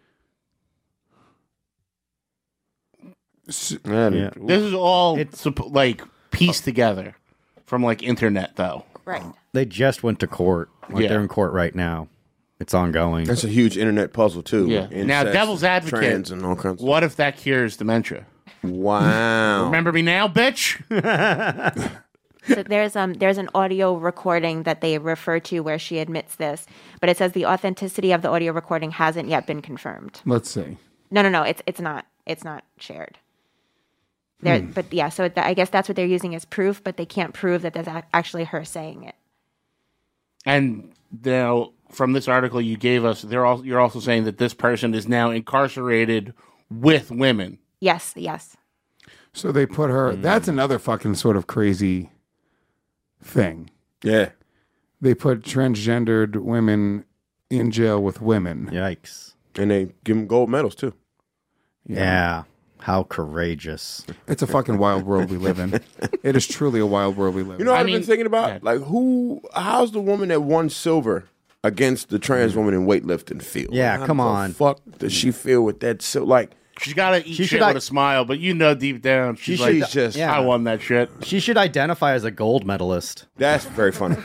Speaker 8: Yeah.
Speaker 6: This is all like pieced together from like internet though.
Speaker 1: Right.
Speaker 8: They just went to court. Like
Speaker 6: Yeah.
Speaker 8: they're in court right now. It's ongoing.
Speaker 10: That's a huge internet puzzle too.
Speaker 6: Yeah. Now,
Speaker 10: Incest,
Speaker 6: devil's advocate.
Speaker 10: trans, and all kinds.
Speaker 6: What if that cures dementia?
Speaker 10: Wow.
Speaker 6: Remember me now, bitch?
Speaker 1: So there's an audio recording that they refer to where she admits this, but it says the authenticity of the audio recording hasn't yet been confirmed.
Speaker 3: Let's see.
Speaker 1: No, it's not shared. There, but yeah, so I guess that's what they're using as proof, but they can't prove that that's actually her saying it.
Speaker 6: And now, from this article you gave us, you're also saying that this person is now incarcerated with women.
Speaker 1: Yes, yes.
Speaker 3: So they put her. That's another fucking sort of crazy thing.
Speaker 10: Yeah.
Speaker 3: They put transgendered women in jail with women.
Speaker 8: Yikes.
Speaker 10: And they give them gold medals, too.
Speaker 8: Yeah. How courageous.
Speaker 3: It's a fucking wild world we live in. It is truly a wild world we live in.
Speaker 10: You know what I've been thinking about? Like, how's the woman that won silver against the trans woman in weightlifting feel?
Speaker 8: Yeah,
Speaker 10: How
Speaker 8: come
Speaker 10: the
Speaker 8: on.
Speaker 10: fuck does she feel with that? Like,
Speaker 6: She's got to eat shit with a smile, but you know deep down, she's like,
Speaker 10: just,
Speaker 6: I won that shit.
Speaker 8: She should identify as a gold medalist.
Speaker 10: That's very funny.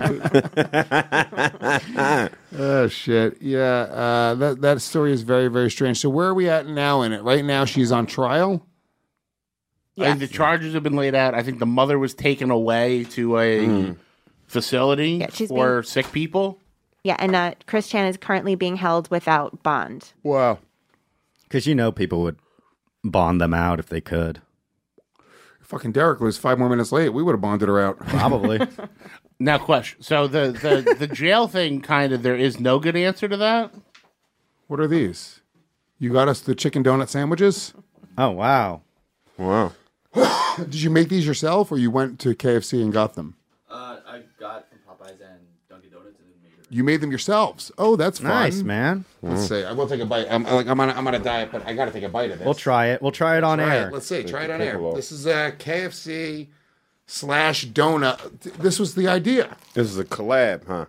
Speaker 3: Oh, shit. Yeah, that story is very, very strange. So where are we at now in it? Right now she's on trial?
Speaker 6: I think the charges have been laid out. I think the mother was taken away to a facility for sick people.
Speaker 1: Yeah, and Chris Chan is currently being held without bond.
Speaker 3: Wow.
Speaker 8: Because people would bond them out if they could.
Speaker 3: Fucking Derek was 5 more minutes late. We would have bonded her out.
Speaker 8: Probably.
Speaker 6: Now, question. So the jail thing, kind of, there is no good answer to that?
Speaker 3: What are these? You got us the chicken donut sandwiches?
Speaker 8: Oh, wow.
Speaker 10: Wow.
Speaker 3: Did you make these yourself, or you went to KFC and got them?
Speaker 14: I got from Popeyes and Dunkin' Donuts and then made it.
Speaker 3: You made them yourselves. Oh, that's fun.
Speaker 8: Nice, man.
Speaker 3: Let's see. I will take a bite. I'm on a diet, but I got to take a bite of this.
Speaker 8: We'll try it. We'll try it on air.
Speaker 3: Let's see. Try it on air. This is a KFC / donut. This was the idea.
Speaker 10: This is a collab, huh?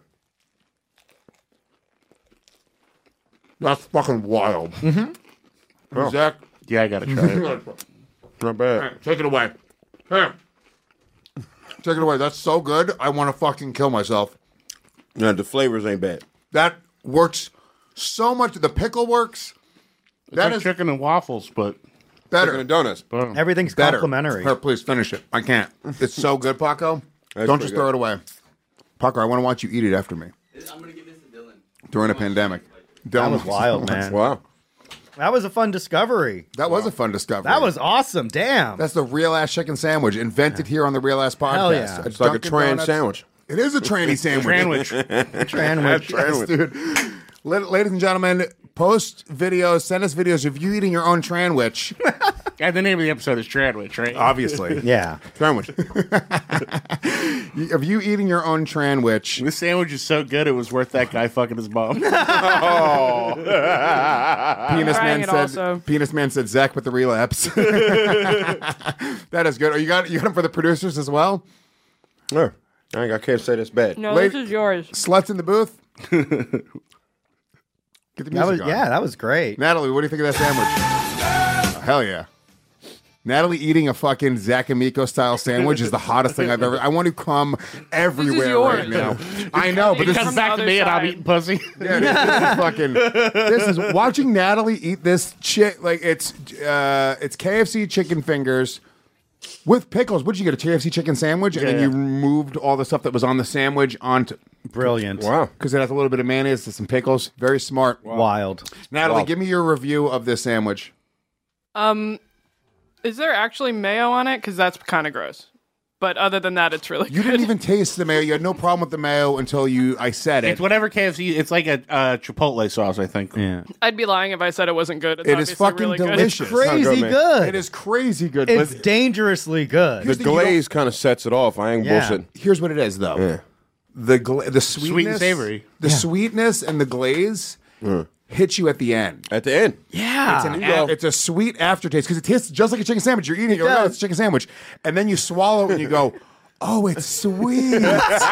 Speaker 3: That's fucking wild. Mm-hmm. Zach?
Speaker 6: Yeah, I got to try it.
Speaker 10: Not bad.
Speaker 3: Hey, take it away. Here. Take it away. That's so good. I want to fucking kill myself.
Speaker 10: Yeah, the flavors ain't bad.
Speaker 3: That works so much. The pickle works.
Speaker 6: It's like chicken and waffles, but
Speaker 3: better.
Speaker 10: Chicken and donuts.
Speaker 8: Everything's
Speaker 3: Better.
Speaker 8: complimentary.
Speaker 3: Here, please finish it. I can't. It's so good, Paco. Don't just throw it away. Paco, I want to watch you eat it after me.
Speaker 14: I'm going to give this to Dylan.
Speaker 3: During a pandemic.
Speaker 8: That was wild, man.
Speaker 10: Wow.
Speaker 8: That was a fun discovery.
Speaker 3: That was a fun discovery.
Speaker 8: That was awesome. Damn.
Speaker 3: That's the Real Ass Chicken Sandwich, invented here on the Real Ass Podcast.
Speaker 8: Hell yeah.
Speaker 10: It's like a
Speaker 3: Dunkin'
Speaker 10: trans
Speaker 3: Donuts.
Speaker 10: sandwich.
Speaker 3: It is a tranny sandwich.
Speaker 8: Tranwich.
Speaker 3: Yes, dude. Ladies and gentlemen, post videos, send us videos of you eating your own tranwich.
Speaker 6: And the name of the episode is Tranwich, right?
Speaker 3: Obviously.
Speaker 8: Yeah.
Speaker 3: Tranwich. Of you eating your own tranwich.
Speaker 6: This sandwich is so good, it was worth that guy fucking his mom.
Speaker 3: Oh.
Speaker 7: Also.
Speaker 3: Penis Man said, Zach with the relapse. That is good. Oh, you got them for the producers as well?
Speaker 10: Yeah. I can't say that's bad.
Speaker 7: No, this is yours.
Speaker 3: Sluts in the booth? Get the music on.
Speaker 8: Yeah, that was great.
Speaker 3: Natalie, what do you think of that sandwich? Oh, hell yeah. Natalie eating a fucking Zach Amico style sandwich is the hottest thing I've ever. I want to come everywhere right now. I know, but
Speaker 6: It
Speaker 3: this
Speaker 6: comes
Speaker 3: is
Speaker 6: back to me and I'm eating pussy.
Speaker 3: Yeah, this is fucking. This is watching Natalie eat this like it's KFC chicken fingers with pickles. What'd you get? A KFC chicken sandwich, and then you moved all the stuff that was on the sandwich onto.
Speaker 8: Brilliant.
Speaker 10: Wow.
Speaker 3: Because it has a little bit of mayonnaise and some pickles. Very smart.
Speaker 8: Wild.
Speaker 3: Natalie, give me your review of this sandwich.
Speaker 7: Is there actually mayo on it? Because that's kind of gross. But other than that, it's really good.
Speaker 3: You didn't even taste the mayo. You had no problem with the mayo until I said it.
Speaker 6: It's whatever KFC. It's like a Chipotle sauce, I think.
Speaker 8: Yeah.
Speaker 7: I'd be lying if I said it wasn't good. It's
Speaker 3: It is
Speaker 7: obviously
Speaker 3: fucking
Speaker 7: really good.
Speaker 3: delicious.
Speaker 8: Crazy good.
Speaker 3: It is crazy good.
Speaker 8: It's
Speaker 3: but
Speaker 8: dangerously good.
Speaker 10: The glaze kind of sets it off. I ain't
Speaker 8: Yeah.
Speaker 10: bullshitting.
Speaker 3: here's what it is, though.
Speaker 10: Yeah.
Speaker 3: The sweetness,
Speaker 6: Sweet and savory.
Speaker 3: The sweetness and the glaze hit you at the end.
Speaker 10: At the end.
Speaker 8: Yeah.
Speaker 3: It's a sweet aftertaste because it tastes just like a chicken sandwich. You're eating it, you're like, oh, it's a chicken sandwich. And then you swallow it and you go, oh, it's sweet.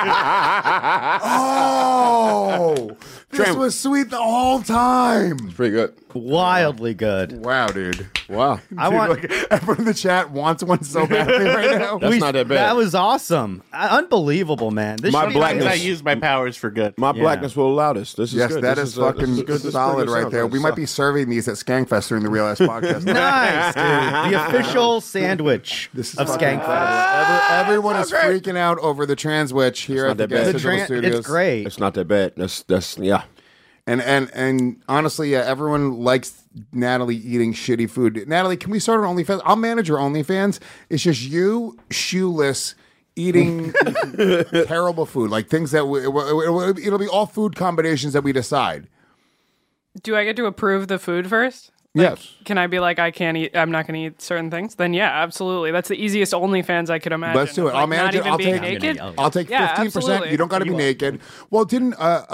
Speaker 3: Oh, this was sweet the whole time.
Speaker 10: It's pretty good.
Speaker 8: Wildly good.
Speaker 3: Wow, dude.
Speaker 10: Wow.
Speaker 8: I want.
Speaker 3: Like, everyone in the chat wants one so badly right now.
Speaker 10: That's not that bad.
Speaker 8: That was awesome. Unbelievable, man. This
Speaker 10: My
Speaker 8: should be
Speaker 10: blackness-
Speaker 6: I use my powers for good.
Speaker 10: My blackness will allow this. This is
Speaker 3: Yes,
Speaker 10: good.
Speaker 3: that
Speaker 10: This
Speaker 3: is
Speaker 10: this
Speaker 3: fucking
Speaker 10: good. This is
Speaker 3: solid
Speaker 10: pretty
Speaker 3: right
Speaker 10: good
Speaker 3: there.
Speaker 10: sound.
Speaker 3: We might be serving these at Skankfest during the Real Ass Podcast.
Speaker 8: nice, dude. The official sandwich
Speaker 3: This is
Speaker 8: of
Speaker 3: fucking
Speaker 8: Skankfest.
Speaker 3: Everyone is freaking out over the transwich here
Speaker 10: It's
Speaker 3: at the
Speaker 10: not that bad.
Speaker 3: Gas
Speaker 10: The
Speaker 3: Digital Studios.
Speaker 8: It's great.
Speaker 10: It's not that bad. That's yeah.
Speaker 3: And honestly, yeah, everyone likes Natalie eating shitty food. Natalie, can we start an OnlyFans? I'll manage your OnlyFans. It's just you, shoeless, eating terrible food, like things that it'll be all food combinations that we decide.
Speaker 7: Do I get to approve the food first?
Speaker 3: Yes.
Speaker 7: Can I be like, I can't eat, I'm not going to eat certain things? Then yeah, absolutely. That's the easiest OnlyFans I could imagine.
Speaker 3: Let's do it.
Speaker 7: Like,
Speaker 3: I'll manage it.
Speaker 7: not even being naked.
Speaker 3: I'll take 15%.
Speaker 7: absolutely.
Speaker 3: You don't got to be naked. Well, didn't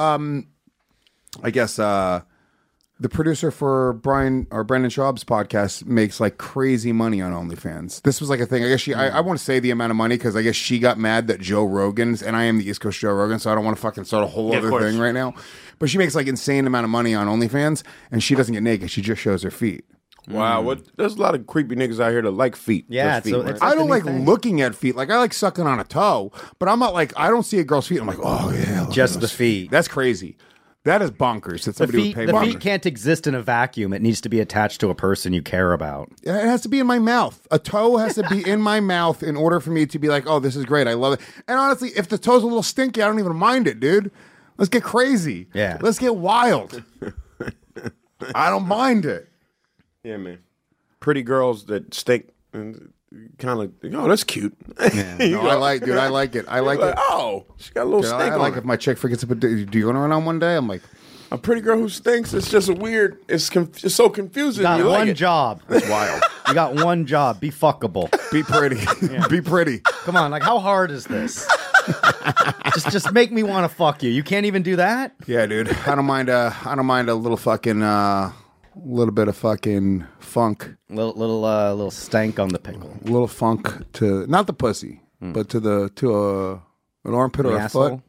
Speaker 3: I guess the producer for Brendan Schaub's podcast makes like crazy money on OnlyFans. This was like a thing. I guess I won't say the amount of money because I guess she got mad that Joe Rogan's, and I am the East Coast Joe Rogan, so I don't want to fucking start a whole other thing right now. But she makes like insane amount of money on OnlyFans, and she doesn't get naked. She just shows her feet.
Speaker 10: Wow, there's a lot of creepy niggas out here that like feet.
Speaker 8: Yeah,
Speaker 10: feet,
Speaker 8: so
Speaker 10: right?
Speaker 3: I don't like looking at feet. Like I like sucking on a toe, but I'm not like I don't see a girl's feet. I'm like, oh yeah,
Speaker 8: just the feet.
Speaker 3: That's crazy. That is bonkers. That somebody would pay
Speaker 8: the feet can't exist in a vacuum. It needs to be attached to a person you care about.
Speaker 3: It has to be in my mouth. A toe has to be in my mouth in order for me to be like, oh, this is great. I love it. And honestly, if the toe's a little stinky, I don't even mind it, dude. Let's get crazy.
Speaker 8: Yeah.
Speaker 3: Let's get wild. I don't mind it.
Speaker 10: Yeah, man. Pretty girls that stink and kind of, oh, that's cute.
Speaker 3: Yeah. No, I like it. I like it.
Speaker 10: Oh, she got a little stink
Speaker 3: I
Speaker 10: on
Speaker 3: like
Speaker 10: her.
Speaker 3: if my chick forgets to put deodorant on one day. I'm like,
Speaker 10: a pretty girl who stinks. It's just a weird. It's so confusing.
Speaker 8: You got
Speaker 10: You like
Speaker 8: one
Speaker 10: it.
Speaker 8: job.
Speaker 3: That's wild.
Speaker 8: You got one job. Be fuckable.
Speaker 3: Be pretty. Be pretty.
Speaker 8: Come on, like how hard is this? just make me want to fuck you. You can't even do that?
Speaker 3: Yeah, dude. I don't mind a little fucking little bit of fucking funk.
Speaker 8: Little stank on the pickle.
Speaker 3: A little funk to not the pussy, but to an armpit or a
Speaker 8: asshole?
Speaker 3: foot.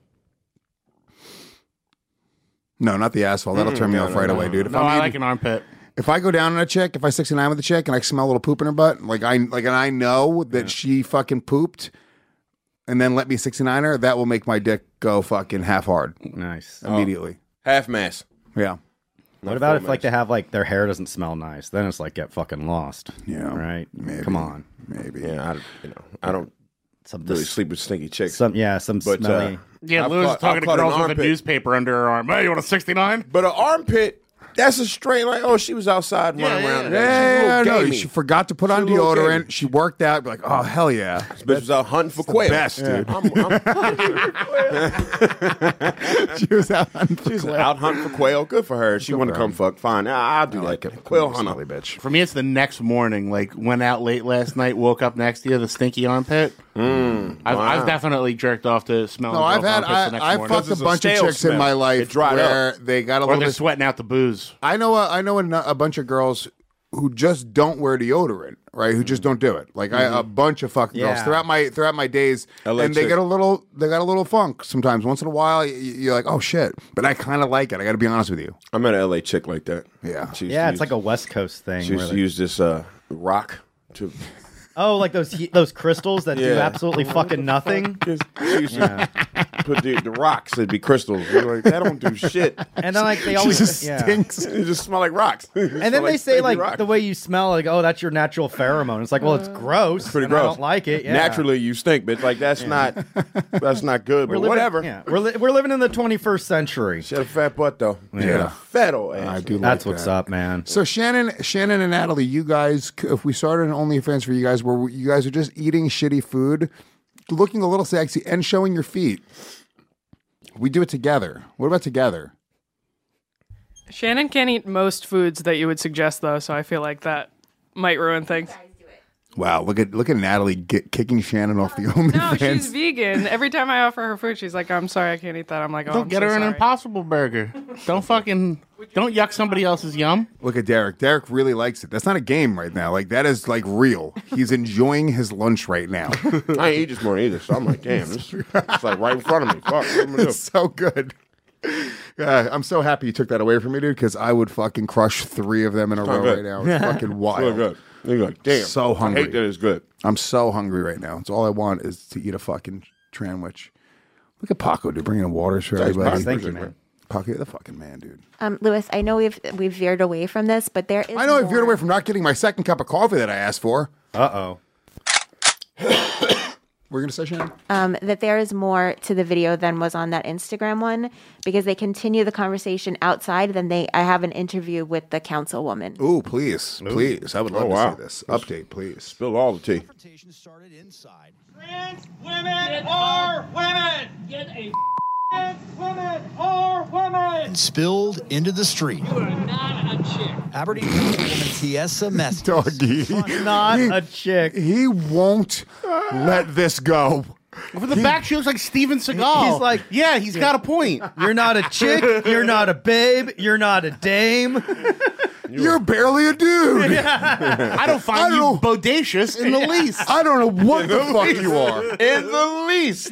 Speaker 3: No, not the asshole. That'll turn me off right away, dude. If
Speaker 6: I like an armpit.
Speaker 3: If I go down on a chick, if I 69 with a chick and I smell a little poop in her butt, and I know that she fucking pooped, and then let me 69 her, that will make my dick go fucking half hard.
Speaker 8: Nice.
Speaker 3: Immediately.
Speaker 10: Half mass.
Speaker 3: Yeah.
Speaker 8: What about if like they have like their hair doesn't smell nice? Then it's like get fucking lost.
Speaker 3: Yeah.
Speaker 8: Right.
Speaker 3: Maybe.
Speaker 8: Come on.
Speaker 3: Maybe.
Speaker 10: Yeah. I don't really sleep with stinky chicks.
Speaker 8: Some
Speaker 10: but,
Speaker 8: smelly.
Speaker 6: Yeah, Louis is talking to girls with a
Speaker 10: armpit.
Speaker 6: newspaper under her arm. Hey, you want a 69?
Speaker 10: But an armpit, that's a straight like, oh, she was outside running around.
Speaker 3: Yeah,
Speaker 10: She's a little
Speaker 3: no,
Speaker 10: gamey.
Speaker 3: she forgot to put on
Speaker 10: She's a little
Speaker 3: deodorant.
Speaker 10: gamey.
Speaker 3: She worked out. Be like, oh hell yeah,
Speaker 10: This bitch was out hunting for quail.
Speaker 3: best, dude.
Speaker 10: I'm
Speaker 3: She was out hunting
Speaker 10: She's out hunting for quail. Good for her. She want to come fuck. Fine. I'll do that. Quail hunter.
Speaker 3: bitch.
Speaker 6: For me, it's the next morning. Like, went out late last night, woke up next to you, the stinky armpit. I've definitely jerked off to smelling.
Speaker 3: No, I've had
Speaker 6: armpits the next
Speaker 3: I've
Speaker 6: morning.
Speaker 3: fucked a
Speaker 10: It's a
Speaker 3: bunch of
Speaker 10: stale
Speaker 3: chicks in
Speaker 10: smell.
Speaker 3: my life
Speaker 10: It dried
Speaker 3: where
Speaker 10: up.
Speaker 3: they got a
Speaker 6: Or
Speaker 3: little
Speaker 6: they're
Speaker 3: bit.
Speaker 6: sweating out the booze.
Speaker 3: I know a bunch of girls who just don't wear deodorant, right? Who just don't do it. Like a bunch of fucking girls
Speaker 8: Yeah.
Speaker 3: throughout my days,
Speaker 10: LA
Speaker 3: and they
Speaker 10: chick.
Speaker 3: got a little funk sometimes. Once in a while, you're like, oh shit, but I kind of like it. I got to be honest with you.
Speaker 10: I met an LA chick like that.
Speaker 3: Yeah.
Speaker 10: She used
Speaker 8: Yeah,
Speaker 10: to
Speaker 8: it's
Speaker 10: use-
Speaker 8: like a West Coast thing.
Speaker 10: She used
Speaker 8: where
Speaker 10: to
Speaker 8: they-
Speaker 10: use this rock to.
Speaker 8: Oh, like those crystals that do
Speaker 10: Yeah.
Speaker 8: absolutely fucking nothing.
Speaker 10: She used to put the rocks. It'd be crystals. You're like, that don't do shit.
Speaker 8: And then like they always
Speaker 3: just
Speaker 8: yeah.
Speaker 3: stinks.
Speaker 10: It just smell like rocks.
Speaker 8: And then they say like the way you smell, like, oh, that's your natural pheromone. It's like, well, it's gross.
Speaker 10: pretty
Speaker 8: and I
Speaker 10: gross.
Speaker 8: don't like it. Yeah.
Speaker 10: Naturally, you stink, bitch. Like that's not good. But
Speaker 8: living,
Speaker 10: whatever.
Speaker 8: Yeah, we're living in the 21st century.
Speaker 10: She had a fat butt though.
Speaker 3: Yeah.
Speaker 10: She had a fat old ass.
Speaker 3: I do. Like
Speaker 8: That's what's
Speaker 3: that.
Speaker 8: up, man.
Speaker 3: So Shannon and Natalie, you guys, if we started an OnlyFans for you guys, where you guys are just eating shitty food, looking a little sexy, and showing your feet, we do it together. What about together?
Speaker 7: Shannon can't eat most foods that you would suggest, though, so I feel like that might ruin things.
Speaker 3: Wow, look at Natalie kicking Shannon off the
Speaker 7: No,
Speaker 3: OnlyFans.
Speaker 7: she's vegan. Every time I offer her food, she's like, I'm sorry, I can't eat that. I'm like, oh,
Speaker 6: Don't
Speaker 7: I'm
Speaker 6: get
Speaker 7: so
Speaker 6: her an
Speaker 7: sorry.
Speaker 6: Impossible Burger. Don't yuck somebody else's yum.
Speaker 3: Look at Derek. Derek really likes it. That's not a game right now. Like that is like real. He's enjoying his lunch right now.
Speaker 10: I ain't eat this morning either, so I'm like, damn, this it's like right in front of me. Fuck, what am I gonna do?
Speaker 3: It's so good. I'm so happy you took that away from me, dude, because I would fucking crush 3 of them in a row
Speaker 10: good.
Speaker 3: right now. It's fucking
Speaker 10: It's
Speaker 3: wild.
Speaker 10: really good. You're like, damn.
Speaker 3: So hungry.
Speaker 10: I hate that it's good.
Speaker 3: I'm so hungry right now. It's all I want is to eat a fucking tranwich. Look at Paco, dude, bringing in waters for
Speaker 10: Thanks,
Speaker 3: everybody.
Speaker 10: Paco.
Speaker 8: Thank you, man.
Speaker 3: Paco, you're the fucking man, dude.
Speaker 1: Louis, I know we've veered away from this, but there is.
Speaker 3: I know I
Speaker 1: more.
Speaker 3: veered away from not getting my second cup of coffee that I asked for.
Speaker 8: Uh-oh.
Speaker 3: We're going to say, Shannon?
Speaker 1: That there is more to the video than was on that Instagram one because they continue the conversation outside. Then I have an interview with the councilwoman.
Speaker 3: Ooh, please. I would love to see this. Update, please.
Speaker 10: Spill all the tea.
Speaker 11: Trans women are women. Get a trans women are women.
Speaker 15: And spilled into the street.
Speaker 11: You are not a chick.
Speaker 15: Aberdeen Councilwoman Tiesa Mesquez.
Speaker 3: Doggy.
Speaker 8: Not a chick.
Speaker 3: He won't let this go.
Speaker 6: From the back, she looks like Steven Seagal.
Speaker 8: He's like,
Speaker 6: yeah, he's got a point.
Speaker 8: You're not a chick. You're not a babe. You're not a dame.
Speaker 3: You're barely a dude.
Speaker 6: I don't find you bodacious in the least.
Speaker 3: I don't know what the fuck you are.
Speaker 10: In the least.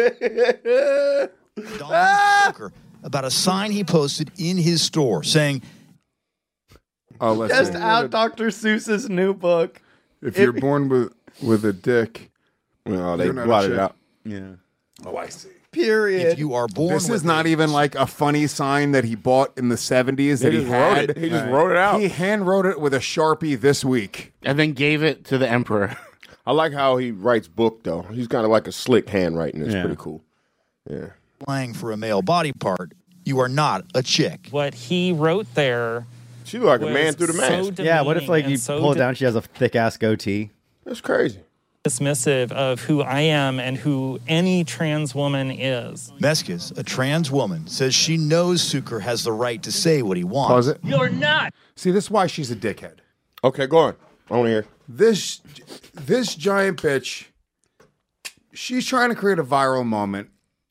Speaker 15: Don Zucker about a sign he posted in his store saying,
Speaker 3: let's
Speaker 8: Just
Speaker 3: see.
Speaker 8: out Dr. Seuss's new book.
Speaker 3: If you're born with a dick,
Speaker 10: well, they
Speaker 3: you're not a
Speaker 10: blotted
Speaker 3: chick.
Speaker 10: it out.
Speaker 8: Yeah.
Speaker 3: Oh, I see.
Speaker 8: Period.
Speaker 15: if you are born
Speaker 3: This
Speaker 15: with
Speaker 3: is not even like a funny sign that he bought in the 70s that he
Speaker 10: just wrote
Speaker 3: had.
Speaker 10: it. He just wrote it out.
Speaker 3: He hand wrote it with a Sharpie this week.
Speaker 6: And then gave it to the emperor.
Speaker 10: I like how he writes book, though. He's kind of like a slick handwriting. It's pretty cool. Yeah.
Speaker 15: applying for a male body part, you are not a chick.
Speaker 16: What he wrote there.
Speaker 10: She looked like a man through the mask.
Speaker 8: Yeah, what if like you pull it down, she has a thick ass goatee?
Speaker 10: That's crazy.
Speaker 16: Dismissive of who I am and who any trans woman is.
Speaker 15: Mesquez, a trans woman, says she knows Zucker has the right to say what he wants.
Speaker 3: Pause it.
Speaker 16: You're not.
Speaker 3: See, this is why she's a dickhead.
Speaker 10: Okay, go on. I want to hear.
Speaker 3: This giant bitch, she's trying to create a viral moment.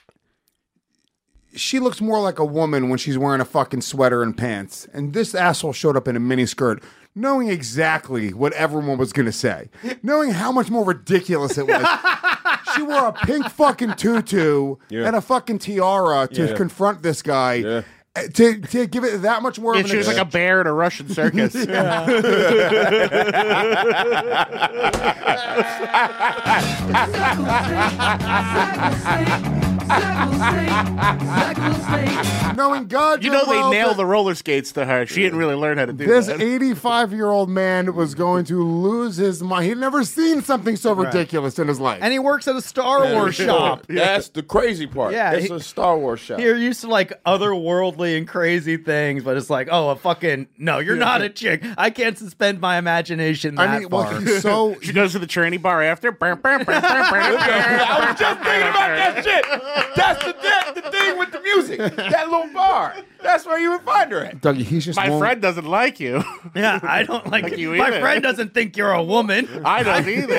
Speaker 3: She looks more like a woman when she's wearing a fucking sweater and pants. And this asshole showed up in a mini skirt, knowing exactly what everyone was going to say, knowing how much more ridiculous it was. She wore a pink fucking tutu and a fucking tiara to confront this guy. To give it that much more of an
Speaker 6: she was like a bear at a Russian circus.
Speaker 3: Knowing God,
Speaker 6: you know they nailed the roller skates to her. She didn't really learn how to do
Speaker 3: this
Speaker 6: that.
Speaker 3: 85-year-old man was going to lose his mind. He'd never seen something so ridiculous in his life.
Speaker 8: And he works at a Star Wars shop.
Speaker 10: That's the crazy part.
Speaker 8: Yeah,
Speaker 10: it's a Star Wars shop.
Speaker 8: You're used to like otherworldly and crazy things, but it's like, oh, a fucking no, you're not a chick. I can't suspend my imagination that far.
Speaker 6: She goes to the tranny bar after.
Speaker 10: I was just thinking about that shit. That's the thing with the music. That little bar. That's where you would find her at.
Speaker 3: Dougie, he's just
Speaker 6: My friend doesn't like you.
Speaker 8: Yeah, I don't like
Speaker 6: you
Speaker 8: my
Speaker 6: either.
Speaker 8: friend doesn't think you're a woman.
Speaker 6: I don't either.